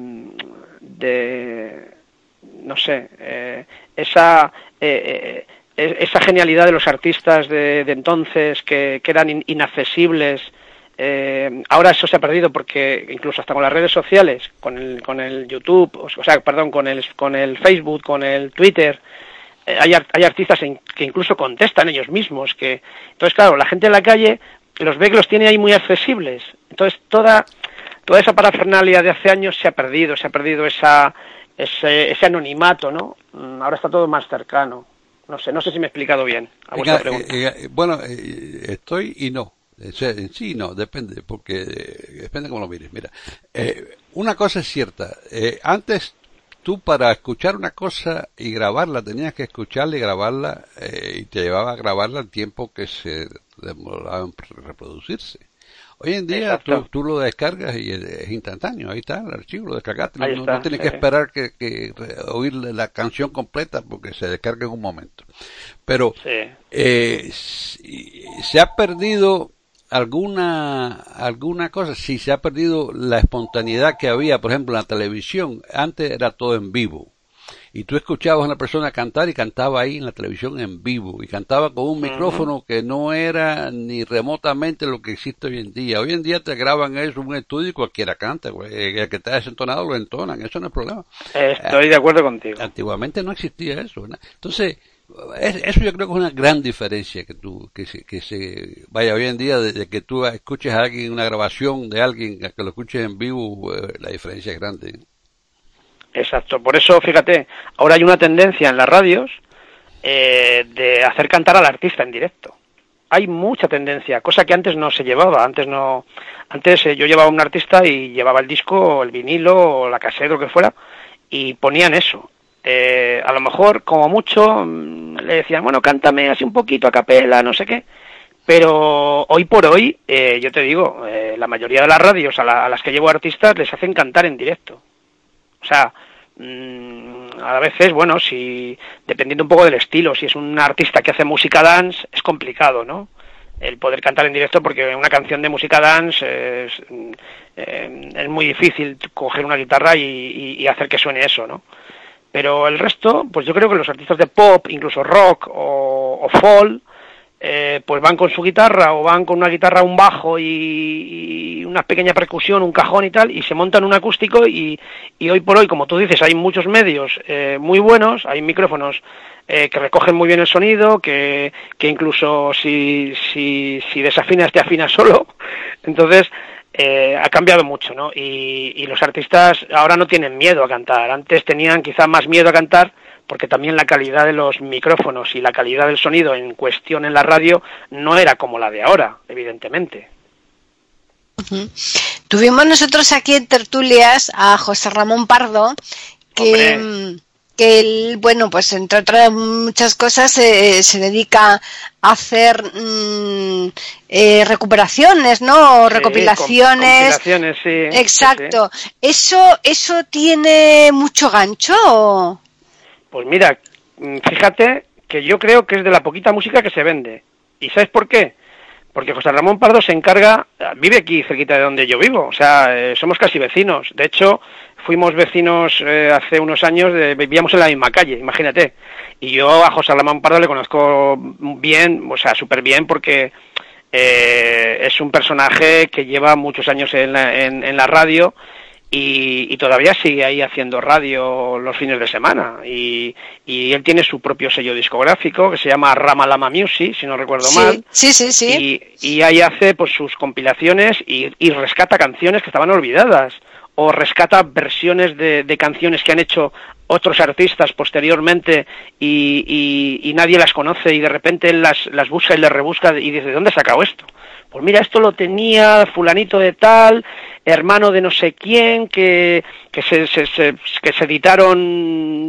de no sé, eh, esa eh, eh, esa genialidad de los artistas de, de entonces que, que eran in, inaccesibles. Eh, ahora eso se ha perdido porque incluso hasta con las redes sociales, con el con el YouTube, o sea, perdón, con el con el Facebook, con el Twitter, eh, hay hay artistas en, que incluso contestan ellos mismos, que entonces claro, la gente en la calle los ve que los tiene ahí muy accesibles. Entonces toda toda esa parafernalia de hace años se ha perdido, se ha perdido esa ese ese anonimato, ¿no? Ahora está todo más cercano. No sé, no sé si me he explicado bien a vuestra
Venga,
pregunta.
Eh, eh, bueno, eh, estoy y no. Sí, no, depende, porque eh, depende cómo lo mires. Mira, eh, una cosa es cierta, eh, antes tú para escuchar una cosa y grabarla tenías que escucharla y grabarla eh, y te llevaba a grabarla el tiempo que se demoraba en reproducirse. Hoy en día tú, tú lo descargas y es, es instantáneo, ahí está el archivo, lo descargaste, no, está, no tienes sí. que esperar que, que oír la canción completa porque se descarga en un momento. Pero sí. eh, se ha perdido alguna alguna cosa, si se ha perdido la espontaneidad que había, por ejemplo, en la televisión. Antes era todo en vivo y tú escuchabas a una persona cantar y cantaba ahí en la televisión en vivo, y cantaba con un uh-huh. micrófono que no era ni remotamente lo que existe hoy en día. Hoy en día te graban eso en un estudio y cualquiera canta, güey. El que está desentonado lo entonan, eso no es problema.
Estoy de acuerdo contigo.
Antiguamente no existía eso, ¿verdad? Entonces, eso yo creo que es una gran diferencia que tú, que se, que se vaya hoy en día de, de que tú escuches a alguien, una grabación de alguien, que lo escuches en vivo, eh, la diferencia es grande.
Exacto, por eso, fíjate, ahora hay una tendencia en las radios eh, de hacer cantar al artista en directo. Hay mucha tendencia, cosa que antes no se llevaba, antes no, antes eh, yo llevaba a un artista y llevaba el disco, o el vinilo, o la caseta, o lo que fuera, y ponían eso. Eh, a lo mejor, como mucho, le decían, bueno, cántame así un poquito a capela, no sé qué, pero hoy por hoy, eh, yo te digo, eh, la mayoría de las radios a, la, a las que llevo artistas les hacen cantar en directo. O sea, mmm, a veces, bueno, si dependiendo un poco del estilo, si es un artista que hace música dance, es complicado, ¿no? El poder cantar en directo, porque una canción de música dance es, eh, es muy difícil coger una guitarra y, y, y hacer que suene eso, ¿no? Pero el resto, pues yo creo que los artistas de pop, incluso rock o, o folk, eh, pues van con su guitarra o van con una guitarra, un bajo y, y una pequeña percusión, un cajón y tal, y se montan un acústico y, y hoy por hoy, como tú dices, hay muchos medios eh, muy buenos, hay micrófonos eh, que recogen muy bien el sonido, que, que incluso si, si, si desafinas te afinas solo, entonces eh, ha cambiado mucho, ¿no? Y, y los artistas ahora no tienen miedo a cantar, antes tenían quizá más miedo a cantar, porque también la calidad de los micrófonos y la calidad del sonido en cuestión en la radio no era como la de ahora, evidentemente.
Uh-huh. Tuvimos nosotros aquí en tertulias a José Ramón Pardo, que, que él, bueno, pues entre otras muchas cosas eh, se dedica a hacer mmm, eh, recuperaciones, ¿no?
Sí,
recopilaciones.
Compilaciones, sí.
Exacto.
Sí, sí.
¿Eso, eso tiene mucho gancho o...?
Pues mira, fíjate que yo creo que es de la poquita música que se vende. ¿Y sabes por qué? Porque José Ramón Pardo se encarga, vive aquí cerquita de donde yo vivo, o sea, eh, somos casi vecinos. De hecho, fuimos vecinos eh, hace unos años, de, vivíamos en la misma calle, imagínate. Y yo a José Ramón Pardo le conozco bien, o sea, súper bien, porque eh, es un personaje que lleva muchos años en la, en, en la radio. Y, y todavía sigue ahí haciendo radio los fines de semana y, y él tiene su propio sello discográfico que se llama Ramalama Music, si no recuerdo
sí,
mal.
Sí, sí, sí.
Y, y ahí hace pues sus compilaciones y, y rescata canciones que estaban olvidadas o rescata versiones de, de canciones que han hecho otros artistas posteriormente y, y, y nadie las conoce y de repente él las, las busca y las rebusca y dice, ¿de dónde ha sacado esto? Pues mira, esto lo tenía fulanito de tal, hermano de no sé quién, que, que, se, se, se, que se editaron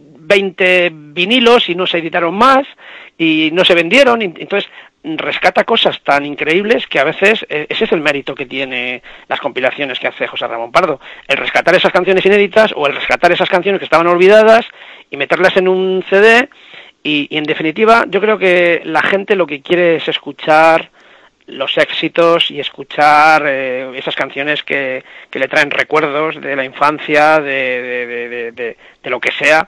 veinte vinilos y no se editaron más y no se vendieron. Entonces rescata cosas tan increíbles que a veces eh, ese es el mérito que tiene las compilaciones que hace José Ramón Pardo. El rescatar esas canciones inéditas o el rescatar esas canciones que estaban olvidadas y meterlas en un C D y, y en definitiva yo creo que la gente lo que quiere es escuchar los éxitos y escuchar eh, esas canciones que, que le traen recuerdos de la infancia, de, de, de, de, de, de lo que sea.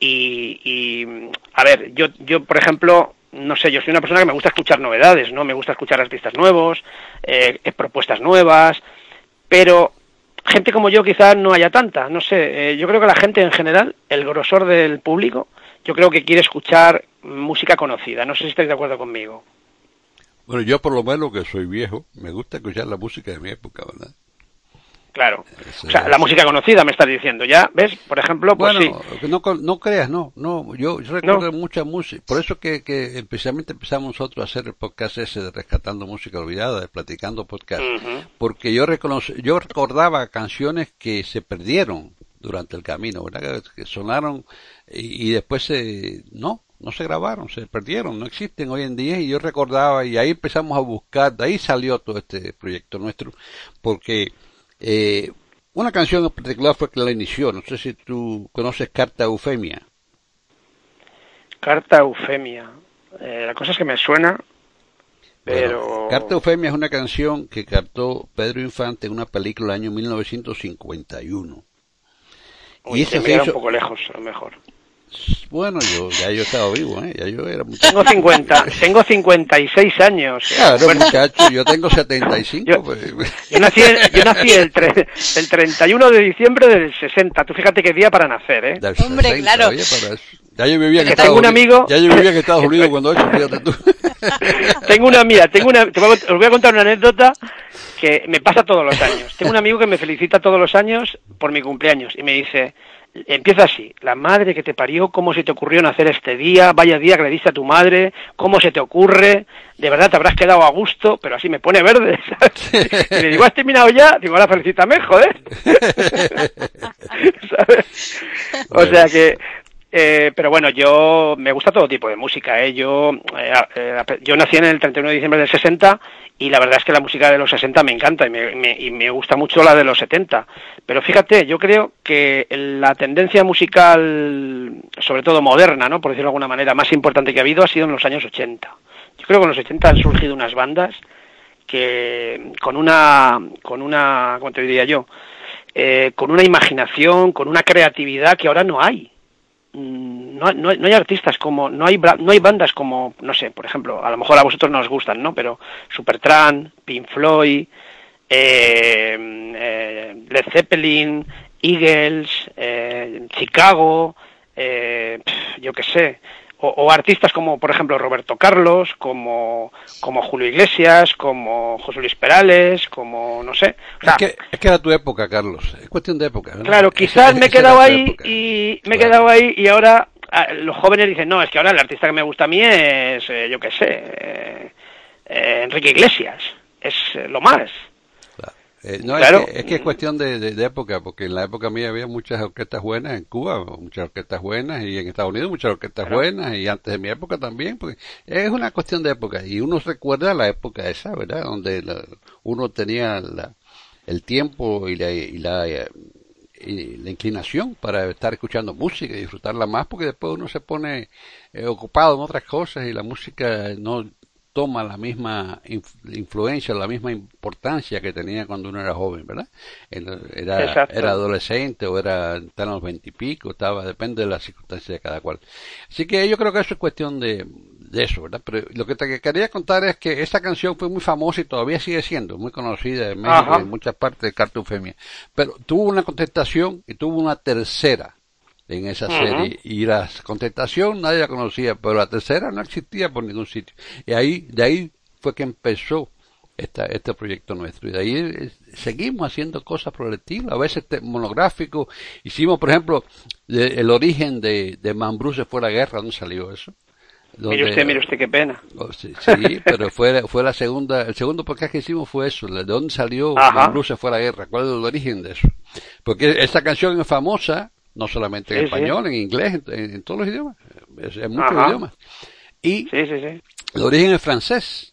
Y, y a ver, yo, yo por ejemplo, no sé, yo soy una persona que me gusta escuchar novedades, ¿no? Me gusta escuchar artistas nuevos, eh, propuestas nuevas, pero gente como yo quizás no haya tanta, no sé. Eh, yo creo que la gente en general, el grosor del público, yo creo que quiere escuchar música conocida. No sé si estáis de acuerdo conmigo.
Bueno, yo por lo menos que soy viejo, me gusta escuchar la música de mi época, ¿verdad?
Claro. O sea, la música conocida me estás diciendo, ¿ya? ¿Ves? Por ejemplo, pues
bueno,
sí.
No, no creas, no, no, yo, yo recuerdo no. mucha música, por eso que, que especialmente empezamos nosotros a hacer el podcast ese de Rescatando Música Olvidada, de Platicando Podcast, uh-huh. porque yo reconocí, yo recordaba canciones que se perdieron durante el camino, ¿verdad? Que, que sonaron y, y después se, no, no se grabaron, se perdieron, no existen hoy en día y yo recordaba y ahí empezamos a buscar, de ahí salió todo este proyecto nuestro, porque eh, una canción en particular fue que la inició, no sé si tú conoces Carta Eufemia.
Carta Eufemia, eh, la cosa es que me suena, pero...
Bueno, Carta Eufemia es una canción que cantó Pedro Infante en una película del año mil novecientos cincuenta y uno.
Uy, y esa se hizo... un poco lejos, a lo mejor.
Bueno, yo ya yo estaba vivo, ¿eh? Ya yo era muchacho.
Tengo cincuenta, tengo cincuenta y seis años.
Claro,
Bueno,
muchacho, yo tengo setenta y cinco.
Yo-
Pues.
Yo nací, yo nací el, tre- el treinta y uno de diciembre del sesenta. Tú fíjate qué día para nacer, ¿eh?
Del
Hombre,
sesenta,
claro.
oye, para eso. Ya yo vivía en
Que
Estados
tengo un
Unidos.
amigo-
Ya yo vivía en Estados Unidos cuando eso, fíjate tú.
Tengo una mía, tengo una, te voy a, os voy a contar una anécdota que me pasa todos los años. Tengo un amigo que me felicita todos los años por mi cumpleaños y me dice, empieza así, la madre que te parió, cómo se te ocurrió nacer este día, vaya día que le diste a tu madre, cómo se te ocurre, de verdad te habrás quedado a gusto, pero así me pone verde, ¿sabes? Y le digo, ¿has terminado ya? Digo, ahora felicítame, joder. ¿Sabes? O sea que... Eh, pero bueno, yo me gusta todo tipo de música, ¿eh? Yo, eh, eh, yo nací en el treinta y uno de diciembre del sesenta y la verdad es que la música de los sesenta me encanta y me, me, y me gusta mucho la de los setenta. Pero fíjate, yo creo que la tendencia musical, sobre todo moderna, ¿no? Por decirlo de alguna manera, más importante que ha habido ha sido en los años ochenta. Yo creo que en los ochenta han surgido unas bandas que con una, con una, ¿cómo te diría yo? Eh, con una imaginación, con una creatividad que ahora no hay. No, no, no hay artistas como, no hay bra- no hay bandas como, no sé, por ejemplo, a lo mejor a vosotros no os gustan, ¿no? Pero Supertramp, Pink Floyd, eh, eh, Led Zeppelin, Eagles, eh, Chicago, eh, pf, yo qué sé, o, o artistas como, por ejemplo, Roberto Carlos, como, como Julio Iglesias, como José Luis Perales, como, no sé. O sea,
es, que, es que era tu época, Carlos. Es cuestión de época, ¿no?
claro, quizás
Esa-
me he
esa
quedado
era tu
ahí
época.
y me he
Claro.
quedado ahí y ahora ah, los jóvenes dicen, no, es que ahora el artista que me gusta a mí es, eh, yo qué sé, eh, eh, Enrique Iglesias, es eh, lo más.
Eh, no,
Claro.
es, que, es que es cuestión de, de, de época, porque en la época mía había muchas orquestas buenas, en Cuba muchas orquestas buenas, y en Estados Unidos muchas orquestas
Claro.
buenas, y antes de mi época también, porque es una cuestión de época, y uno recuerda la época esa, ¿verdad? Donde la- uno tenía la, el tiempo y la, y la, eh, y la inclinación para estar escuchando música y disfrutarla más, porque después uno se pone eh, ocupado en otras cosas y la música no toma la misma inf- influencia, la misma importancia que tenía cuando uno era joven, ¿verdad? El- Era,
Exacto.
era adolescente o era estaba en los veintipico, estaba, depende de las circunstancias de cada cual. Así que yo creo que eso es cuestión de, de eso, ¿verdad? Pero lo que te quería contar es que esta canción fue muy famosa y todavía sigue siendo muy conocida en México
Ajá.
y en muchas partes de Cartufemia. Pero tuvo una contestación y tuvo una tercera en esa
Ujú.
serie, y la contestación nadie la conocía, pero la tercera no existía por ningún sitio, y ahí, de ahí fue que empezó esta, este proyecto nuestro, y de ahí eh, seguimos haciendo cosas por el estilo, a veces te- monográficos, hicimos por ejemplo de- el origen de, de Mambrú se fue a la guerra, ¿dónde salió eso?
Mire
Donde-
usted, mire usted qué pena.
Oh, sí, sí, pero fue, fue la segunda, el segundo podcast que hicimos fue eso, de dónde salió
Ajá.
Mambrú se fue a la guerra, cuál es el origen de eso, porque esta canción es famosa, no solamente en
Sí,
español, en inglés, en, en- en todos los idiomas, es- en muchos
Ajá.
idiomas, y
Sí, sí, sí.
el origen es francés,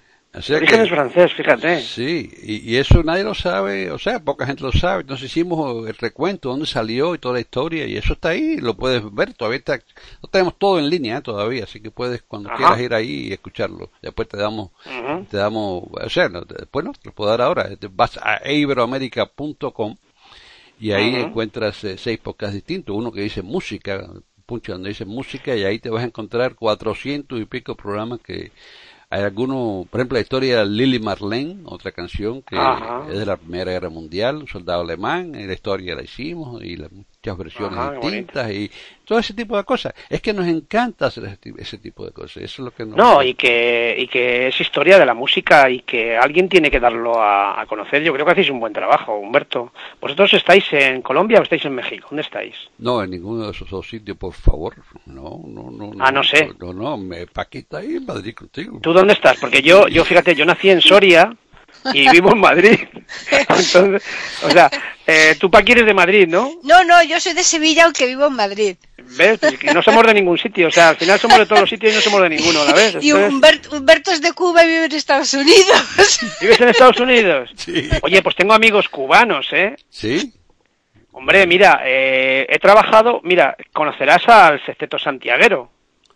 o sea
El origen
que-
es francés, fíjate.
sí, y, y eso nadie lo sabe, o sea, poca gente lo sabe, entonces hicimos el recuento, dónde salió y toda la historia, y eso está ahí, lo puedes ver, todavía está, no tenemos todo en línea eh, todavía, así que puedes cuando
Ajá.
quieras ir ahí y escucharlo, después te damos,
Ujú.
te damos, o sea, no, después no, te lo puedo dar ahora, vas a iberoamerica punto com y ahí
Ujú.
encuentras eh, seis podcasts distintos, uno que dice música, puncha donde dice música, y ahí te vas a encontrar cuatrocientos y pico programas que hay algunos, por ejemplo, la historia de Lily Marlene, otra canción que
Ajá.
es de la Primera Guerra Mundial, un soldado alemán, y la historia la hicimos, y la- muchas versiones
Ajá, qué
distintas, y todo ese tipo de cosas. Es que nos encanta hacer ese, ti- ese tipo de cosas, eso es lo que nos...
No, y que, y que es historia de la música y que alguien tiene que darlo a, a conocer. Yo creo que hacéis un buen trabajo, Humberto. ¿Vosotros estáis en Colombia o estáis en México? ¿Dónde estáis?
No, en ninguno de esos dos sitios, por favor. No, no, no.
Ah, no sé.
No, no, me Paquita ahí en Madrid contigo.
¿Tú dónde estás? Porque yo, yo fíjate, yo nací en Soria y vivo en Madrid. Entonces, o sea, eh, tú, Paqui, eres de Madrid, ¿no?
No, no, yo soy de Sevilla, aunque vivo en Madrid.
¿Ves? Pues que no somos de ningún sitio. O sea, al final somos de todos los sitios y no somos de ninguno, ¿la ves?
Y
Entonces,
Humberto, Humberto es de Cuba y vive en Estados Unidos.
¿vives en Estados Unidos?
Sí.
Oye, pues tengo amigos cubanos, ¿eh?
¿Sí?
Hombre, mira, eh, he trabajado, mira, conocerás al Sexteto Santiaguero.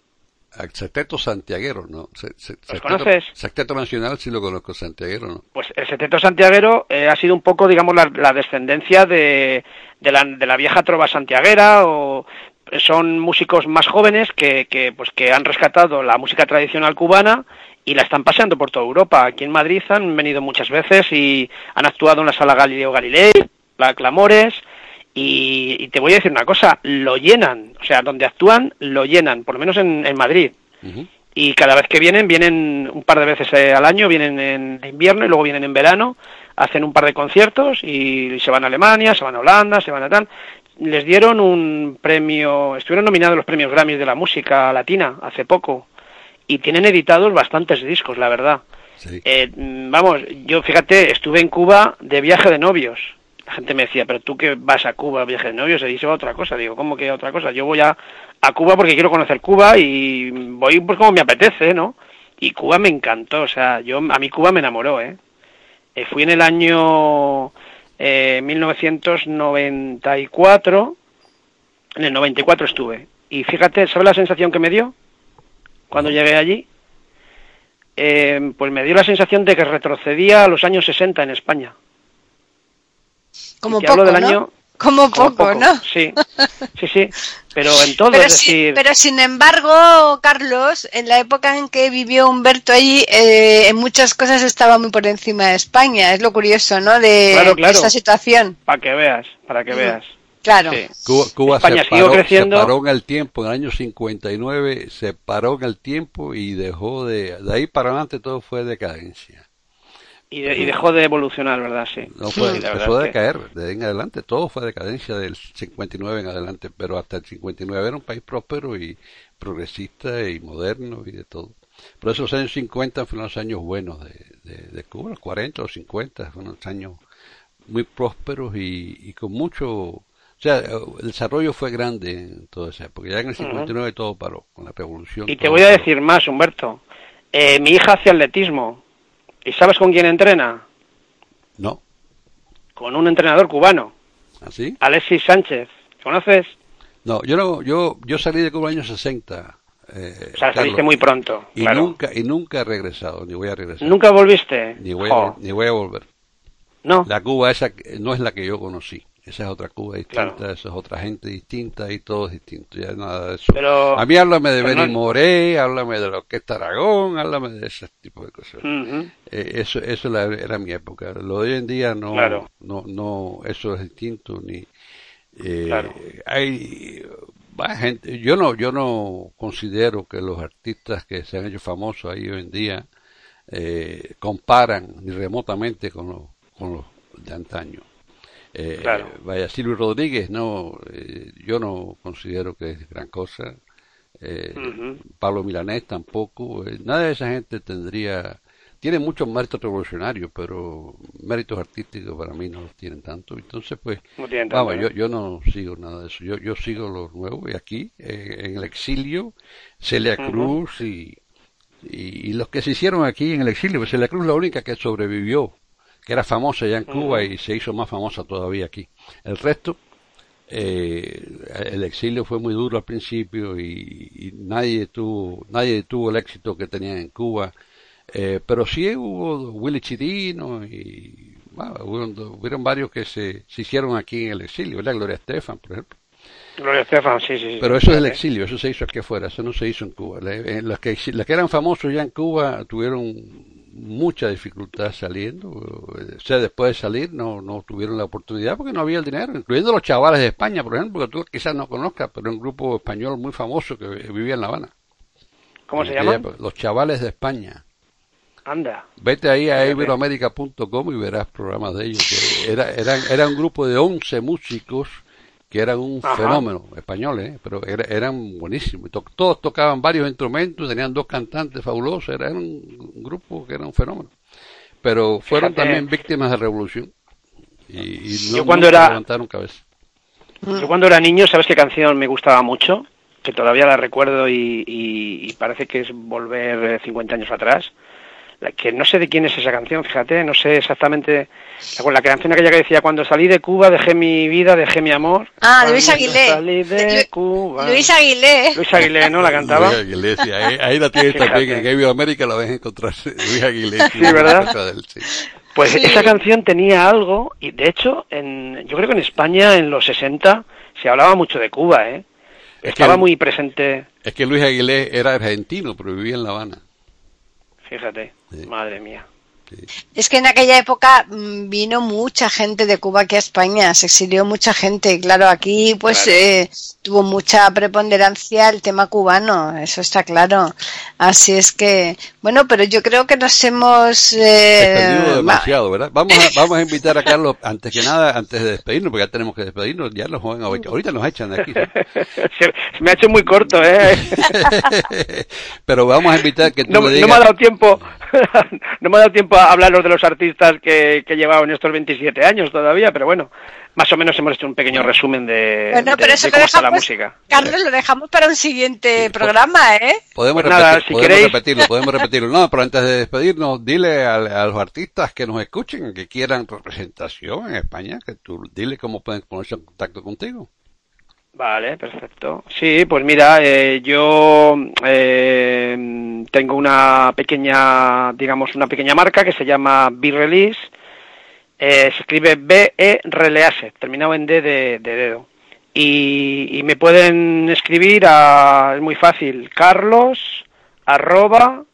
Al Sexteto Santiaguero, ¿no? Se, se, sexteto,
conoces?
Sexteto Nacional sí lo conozco, Santiaguero, ¿no?
Pues el Sexteto Santiaguero eh, ha sido un poco, digamos, la, la descendencia de, de, la, de la vieja trova santiaguera o son músicos más jóvenes que, que, pues, que han rescatado la música tradicional cubana y la están paseando por toda Europa. Aquí en Madrid han venido muchas veces y han actuado en la Sala Galileo Galilei, la Clamores, y, y te voy a decir una cosa, lo llenan, o sea, donde actúan lo llenan, por lo menos en, en Madrid. Uh-huh. Y cada vez que vienen, vienen un par de veces eh, al año, vienen en invierno y luego vienen en verano, hacen un par de conciertos y se van a Alemania, se van a Holanda, se van a tal. Les dieron un premio, estuvieron nominados a los premios Grammy de la música latina hace poco y tienen editados bastantes discos, la verdad. Sí. Eh, vamos, yo fíjate, estuve en Cuba de viaje de novios. La gente me decía, pero tú que vas a Cuba, viaje de novios, y se va a otra cosa. Digo, ¿cómo que a otra cosa? Yo voy a, a Cuba porque quiero conocer Cuba y voy pues como me apetece, ¿no? Y Cuba me encantó, o sea, yo a mí Cuba me enamoró, ¿eh? eh fui en el año eh, mil novecientos noventa y cuatro, en el noventa y cuatro estuve. Y fíjate, ¿sabes la sensación que me dio cuando llegué allí? Eh, pues me dio la sensación de que retrocedía a los años sesenta en España.
Como poco, del ¿no? Año, como, poco, como poco, ¿no?
Sí, sí, sí, pero en todo,
pero
es
sí,
decir...
Pero sin embargo, Carlos, en la época en que vivió Humberto allí, eh, en muchas cosas estaba muy por encima de España, es lo curioso, ¿no?, de
claro, claro.
esta situación.
Para que veas, para que
mm.
veas.
Claro.
Sí.
Cuba, Cuba
España
se, paró,
creciendo.
se paró en el tiempo, en el año cincuenta y nueve se paró en el tiempo y dejó de... De ahí para adelante todo fue decadencia.
Y, de, y dejó de evolucionar, ¿verdad? Sí.
No fue,
sí, la
empezó a
que...
decaer, de ahí en adelante, todo fue decadencia del cincuenta y nueve en adelante, pero hasta el cincuenta y nueve era un país próspero y progresista y moderno y de todo. Por eso los años cincuenta fueron los años buenos de, de, de Cuba, los cuarenta o cincuenta fueron los años muy prósperos y, y con mucho... O sea, el desarrollo fue grande en toda esa época. Ya en el cincuenta y nueve uh-huh. todo paró, con la revolución.
Y te voy a
paró.
decir más, Humberto. Eh, mi hija hace atletismo. ¿Y sabes con quién entrena?
No.
Con un entrenador cubano.
¿Ah, sí?
Alexis Sánchez. ¿Conoces?
No, yo no, yo, yo salí de Cuba en los años sesenta. Eh,
o sea, saliste Carlos, muy pronto.
Y
claro.
nunca, y nunca he regresado, ni voy a regresar.
¿Nunca volviste?
Ni voy, a, ni voy a volver.
No.
La Cuba esa no es la que yo conocí. Esa es otra Cuba distinta,
claro.
esa es otra gente distinta y todo es distinto, ya nada de eso.
Pero,
a mí háblame de Benny
no...
Moré, háblame de lo que es Aragón, háblame de ese tipo de cosas.
Uh-huh.
Eh, eso eso la, era mi época. Lo de hoy en día no,
claro.
no, no, eso es distinto ni. Eh,
claro.
Hay va, gente, yo no, yo no considero que los artistas que se han hecho famosos ahí hoy en día eh, comparan ni remotamente con los, con los de antaño. Eh,
claro.
Vaya, Silvio Rodríguez, no, eh, yo no considero que es gran cosa. Eh, uh-huh. Pablo Milanés tampoco. Eh, nada de esa gente tendría, tiene muchos méritos revolucionarios, pero méritos artísticos para mí no los tienen tanto. Entonces, pues,
no tanto,
vamos,
¿eh?
yo, yo no sigo nada de eso. Yo, yo sigo lo nuevo y aquí, eh, en el exilio, Celia uh-huh. Cruz y, y, y los que se hicieron aquí en el exilio. Pues Celia Cruz es la única que sobrevivió, que era famosa ya en Cuba uh-huh. y se hizo más famosa todavía aquí. El resto, eh, el exilio fue muy duro al principio y, y nadie tuvo nadie tuvo el éxito que tenían en Cuba, eh, pero sí hubo Willy Chirino y bueno, hubieron, hubieron varios que se, se hicieron aquí en el exilio, ¿verdad? Gloria Estefan, por ejemplo.
Gloria Estefan, sí, sí.
Pero eso es el exilio, eso se hizo aquí afuera, eso no se hizo en Cuba. Los que, los que eran famosos ya en Cuba tuvieron mucha dificultad saliendo, o sea, después de salir no no tuvieron la oportunidad porque no había el dinero, incluyendo los chavales de España, por ejemplo, que tú quizás no conozcas, pero un grupo español muy famoso que vivía en La Habana.
¿Cómo se llama?
Los Chavales de España.
Anda.
Vete ahí a iberoamerica punto com y verás programas de ellos. Que era, eran, era un grupo de once músicos que eran un Ajá. fenómeno, españoles, ¿eh? Pero era, eran buenísimos. Todos tocaban varios instrumentos, tenían dos cantantes fabulosos, era, era un, un grupo que era un fenómeno. Pero fueron Fíjate. también víctimas de revolución y, y no
yo cuando era,
levantaron cabeza.
Yo cuando era niño, ¿sabes qué canción me gustaba mucho? Que todavía la recuerdo y, y, y parece que es volver cincuenta años atrás. Que no sé de quién es esa canción, fíjate, no sé exactamente la, la canción aquella que decía cuando salí de Cuba dejé mi vida, dejé mi amor.
Ah, Luis Aguilé.
Salí de Lu Cuba.
Luis Aguilé.
Luis Aguilé, ¿no? La cantaba.
Luis Aguilé, sí, ahí, ahí la tienes también, en Iberoamérica la ves encontrar, Luis Aguilé.
Sí, ¿verdad?
Él, sí.
Pues
sí.
Esa canción tenía algo, y de hecho, en, yo creo que en España en los sesenta se hablaba mucho de Cuba, ¿eh? estaba muy presente.
Es que Luis Aguilé era argentino, pero vivía en La Habana.
Fíjate, sí. Madre mía.
Sí. Es que en aquella época vino mucha gente de Cuba aquí a España, se exilió mucha gente, claro, aquí pues claro. eh, tuvo mucha preponderancia el tema cubano, eso está claro, así es que, bueno, pero yo creo que nos hemos...
Eh, demasiado, ¿verdad? Vamos a, vamos a invitar a Carlos, antes que nada, antes de despedirnos, porque ya tenemos que despedirnos, ya nos joven, ahorita nos echan de aquí. ¿Sí?
Se, se me ha hecho muy corto, ¿eh?
Pero vamos a invitar que tú
no,
le digas...
No me ha dado tiempo, no me ha dado tiempo a hablaros de los artistas que, que he llevado en estos veintisiete años todavía, pero bueno, más o menos hemos hecho un pequeño resumen de,
bueno,
de,
pero eso
de cómo
dejamos,
está la música.
Carlos, lo dejamos para un siguiente sí, programa, ¿eh?
Podemos,
pues
repetir,
nada, si
podemos
queréis...
repetirlo, podemos repetirlo. No, pero antes de despedirnos, dile a, a los artistas que nos escuchen, que quieran representación en España, que tú dile cómo pueden ponerse en contacto contigo.
Vale, perfecto. Sí, pues mira, eh, yo eh, tengo una pequeña, digamos, una pequeña marca que se llama B-Release. Eh, se escribe B-E-Release, terminado en D de, de dedo. Y, y me pueden escribir a, es muy fácil, carlos arroba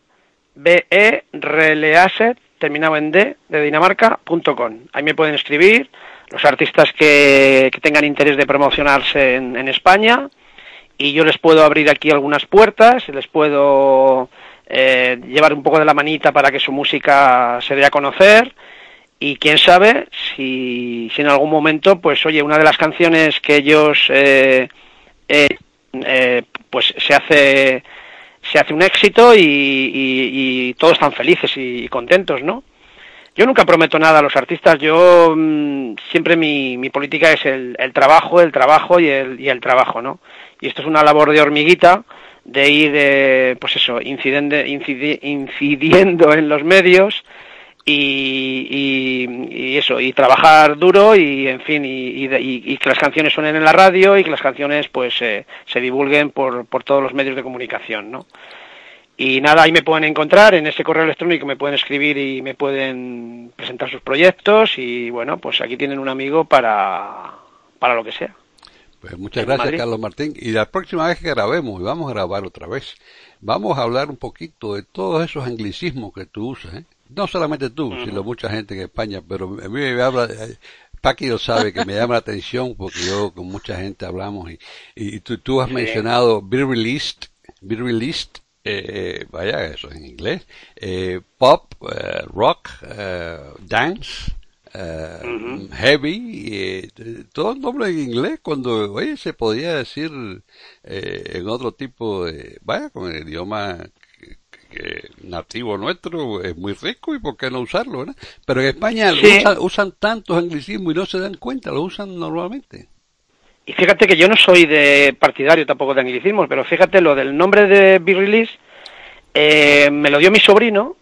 B-E-Release, terminado en D de Dinamarca, punto com. Ahí me pueden escribir los artistas que, que tengan interés de promocionarse en, en España, y yo les puedo abrir aquí algunas puertas, les puedo eh, llevar un poco de la manita para que su música se dé a conocer, y quién sabe si, si en algún momento, pues oye, una de las canciones que ellos eh, eh, eh, pues se hace se hace un éxito y, y, y todos están felices y, y contentos, ¿no? Yo nunca prometo nada a los artistas, yo mmm, siempre mi, mi política es el, el trabajo, el trabajo y el, y el trabajo, ¿no? Y esto es una labor de hormiguita, de ir, eh, pues eso, incidiendo, incidi, incidiendo en los medios y, y, y eso, y trabajar duro y, en fin, y, y, y que las canciones suenen en la radio y que las canciones, pues, eh, se divulguen por, por todos los medios de comunicación, ¿no? Y nada, ahí me pueden encontrar, en ese correo electrónico me pueden escribir y me pueden presentar sus proyectos y bueno, pues aquí tienen un amigo para, para lo que sea.
Pues muchas gracias, Madrid. Carlos Martín. Y la próxima vez que grabemos, y vamos a grabar otra vez, vamos a hablar un poquito de todos esos anglicismos que tú usas, ¿eh? No solamente tú, uh-huh. sino mucha gente en España, pero a mí me habla... Eh, Paqui lo sabe, que me llama la atención porque yo con mucha gente hablamos y, y tú, tú has sí. mencionado be released, be released, Eh, vaya, eso en inglés, eh, pop, eh, rock, eh, dance, eh, uh-huh. heavy, eh, todo el nombre en inglés cuando, oye, se podía decir eh, en otro tipo de, vaya, con el idioma que, que nativo nuestro es muy rico y por qué no usarlo, ¿verdad? Pero en España sí. usan, usan tantos anglicismos y no se dan cuenta, lo usan normalmente.
Y fíjate que yo no soy de partidario tampoco de anglicismos, pero fíjate, lo del nombre de B-Release eh, me lo dio mi sobrino,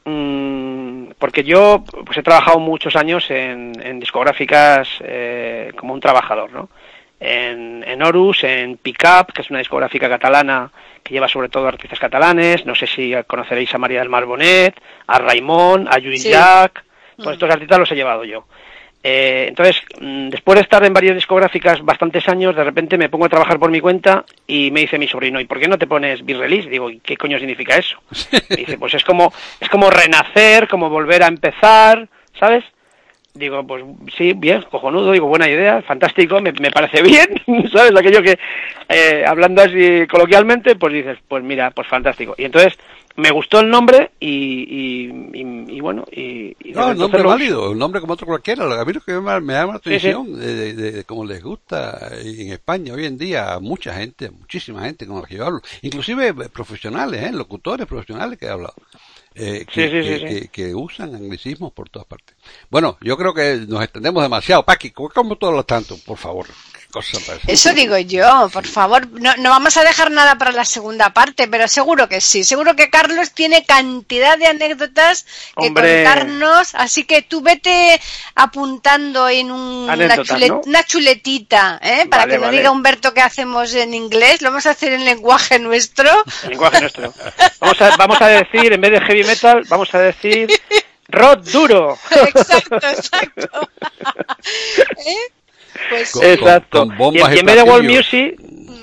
mmm, porque yo pues he trabajado muchos años en, en discográficas eh, como un trabajador, ¿no? En, en Horus, en Pickup, que es una discográfica catalana que lleva sobre todo artistas catalanes, no sé si conoceréis a María del Mar Bonet, a Raimon, a Lluís sí. Llach, todos estos artistas los he llevado yo. Eh, entonces, después de estar en varias discográficas bastantes años, de repente me pongo a trabajar por mi cuenta y me dice mi sobrino, ¿y por qué no te pones B-Release? Digo, ¿y qué coño significa eso? Me dice, pues es como, es como renacer, como volver a empezar, ¿sabes? Digo, pues sí, bien, cojonudo, digo, buena idea, fantástico, me, me parece bien, ¿sabes? Aquello que, eh, hablando así coloquialmente, pues dices, pues mira, pues fantástico. Y entonces me gustó el nombre y, y, y, y bueno, y... y
no, el nombre es válido, un nombre como otro cualquiera. A mí lo que me, me llama la atención, sí, sí. De, de, de cómo les gusta en España hoy en día a mucha gente, a muchísima gente con la que yo hablo, inclusive profesionales, ¿eh? Locutores profesionales que he hablado. Eh, que,
sí, sí,
que,
sí,
que,
sí.
que usan anglicismos por todas partes. Bueno, yo creo que nos extendemos demasiado. Paqui, ¿cómo todos los tantos? Por favor.
Eso digo yo, por favor. No, no vamos a dejar nada para la segunda parte, pero seguro que sí. Seguro que Carlos tiene cantidad de anécdotas que Hombre. contarnos. Así que tú vete apuntando en un, una, chulet, ¿no? una chuletita, ¿eh? Para vale, que no vale. diga Humberto que hacemos en inglés. Lo vamos a hacer en lenguaje nuestro.
En lenguaje nuestro. Vamos a, vamos a decir, en vez de heavy metal, vamos a decir rock duro.
Exacto, exacto. ¿Eh? Pues,
con, exacto. Con, con y, y en vez de world music,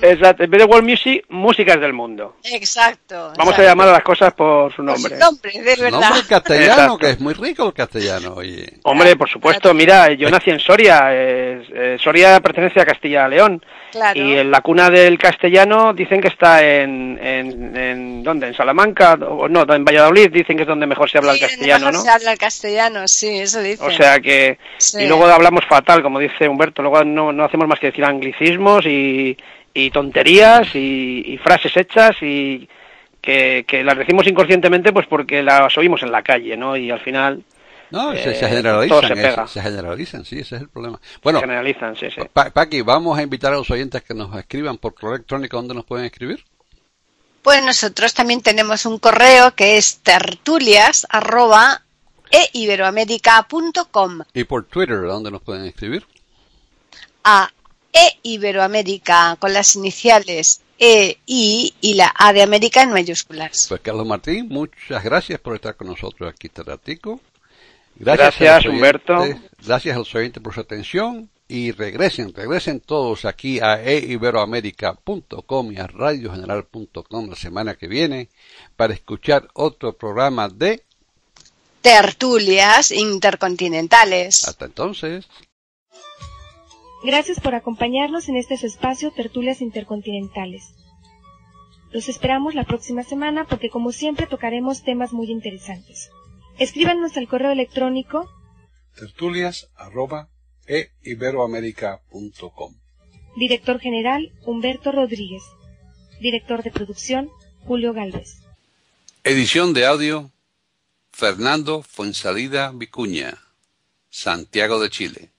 Exacto, en vez de world music, músicas del mundo.
Exacto.
Vamos
exacto.
a llamar a las cosas por su nombre.
Por su nombre, de
Su
verdad.
nombre en castellano,
Exacto.
que es muy rico el castellano, oye.
Hombre, por supuesto, mira, yo nací en Soria. Eh, eh, Soria pertenece a Castilla-León.
Claro.
Y en la cuna del castellano dicen que está en, en, en ¿dónde? En Salamanca, o no, en Valladolid dicen que es donde mejor se habla
Sí,
el castellano,
mejor
¿no?
se habla el castellano, sí, eso dice.
O sea que,
Sí.
y luego hablamos fatal, como dice Humberto, luego no, no hacemos más que decir anglicismos y, y tonterías y, y frases hechas y que, que las decimos inconscientemente pues porque las oímos en la calle, ¿no? Y al final
No, se,
eh,
se generalizan,
todo se
eso,
pega.
se generalizan, sí, ese es el problema. Bueno,
se generalizan, sí, sí.
Pa Paqui, vamos a invitar a los oyentes que nos escriban por correo electrónico. ¿Dónde nos pueden escribir?
Pues nosotros también tenemos un correo que es tertulias arroba e iberoamérica punto com.
Y por Twitter, ¿dónde nos pueden escribir?
A e iberoamérica con las iniciales E, I y la A de América en mayúsculas.
Pues Carlos Martín, muchas gracias por estar con nosotros aquí este ratico.
Gracias,
a los oyentes,
Humberto.
Gracias a los oyentes por su atención y regresen, regresen todos aquí a e iberoamérica punto com y a radio general punto com la semana que viene para escuchar otro programa de
Tertulias intercontinentales.
Hasta entonces.
Gracias por acompañarnos en este su espacio Tertulias Intercontinentales. Los esperamos la próxima semana porque como siempre tocaremos temas muy interesantes. Escríbanos al correo electrónico
tertulias arroba e iberoamérica punto com.
Director General Humberto Rodríguez. Director de Producción Julio Galvez.
Edición de audio Fernando Fuensalida Vicuña, Santiago de Chile.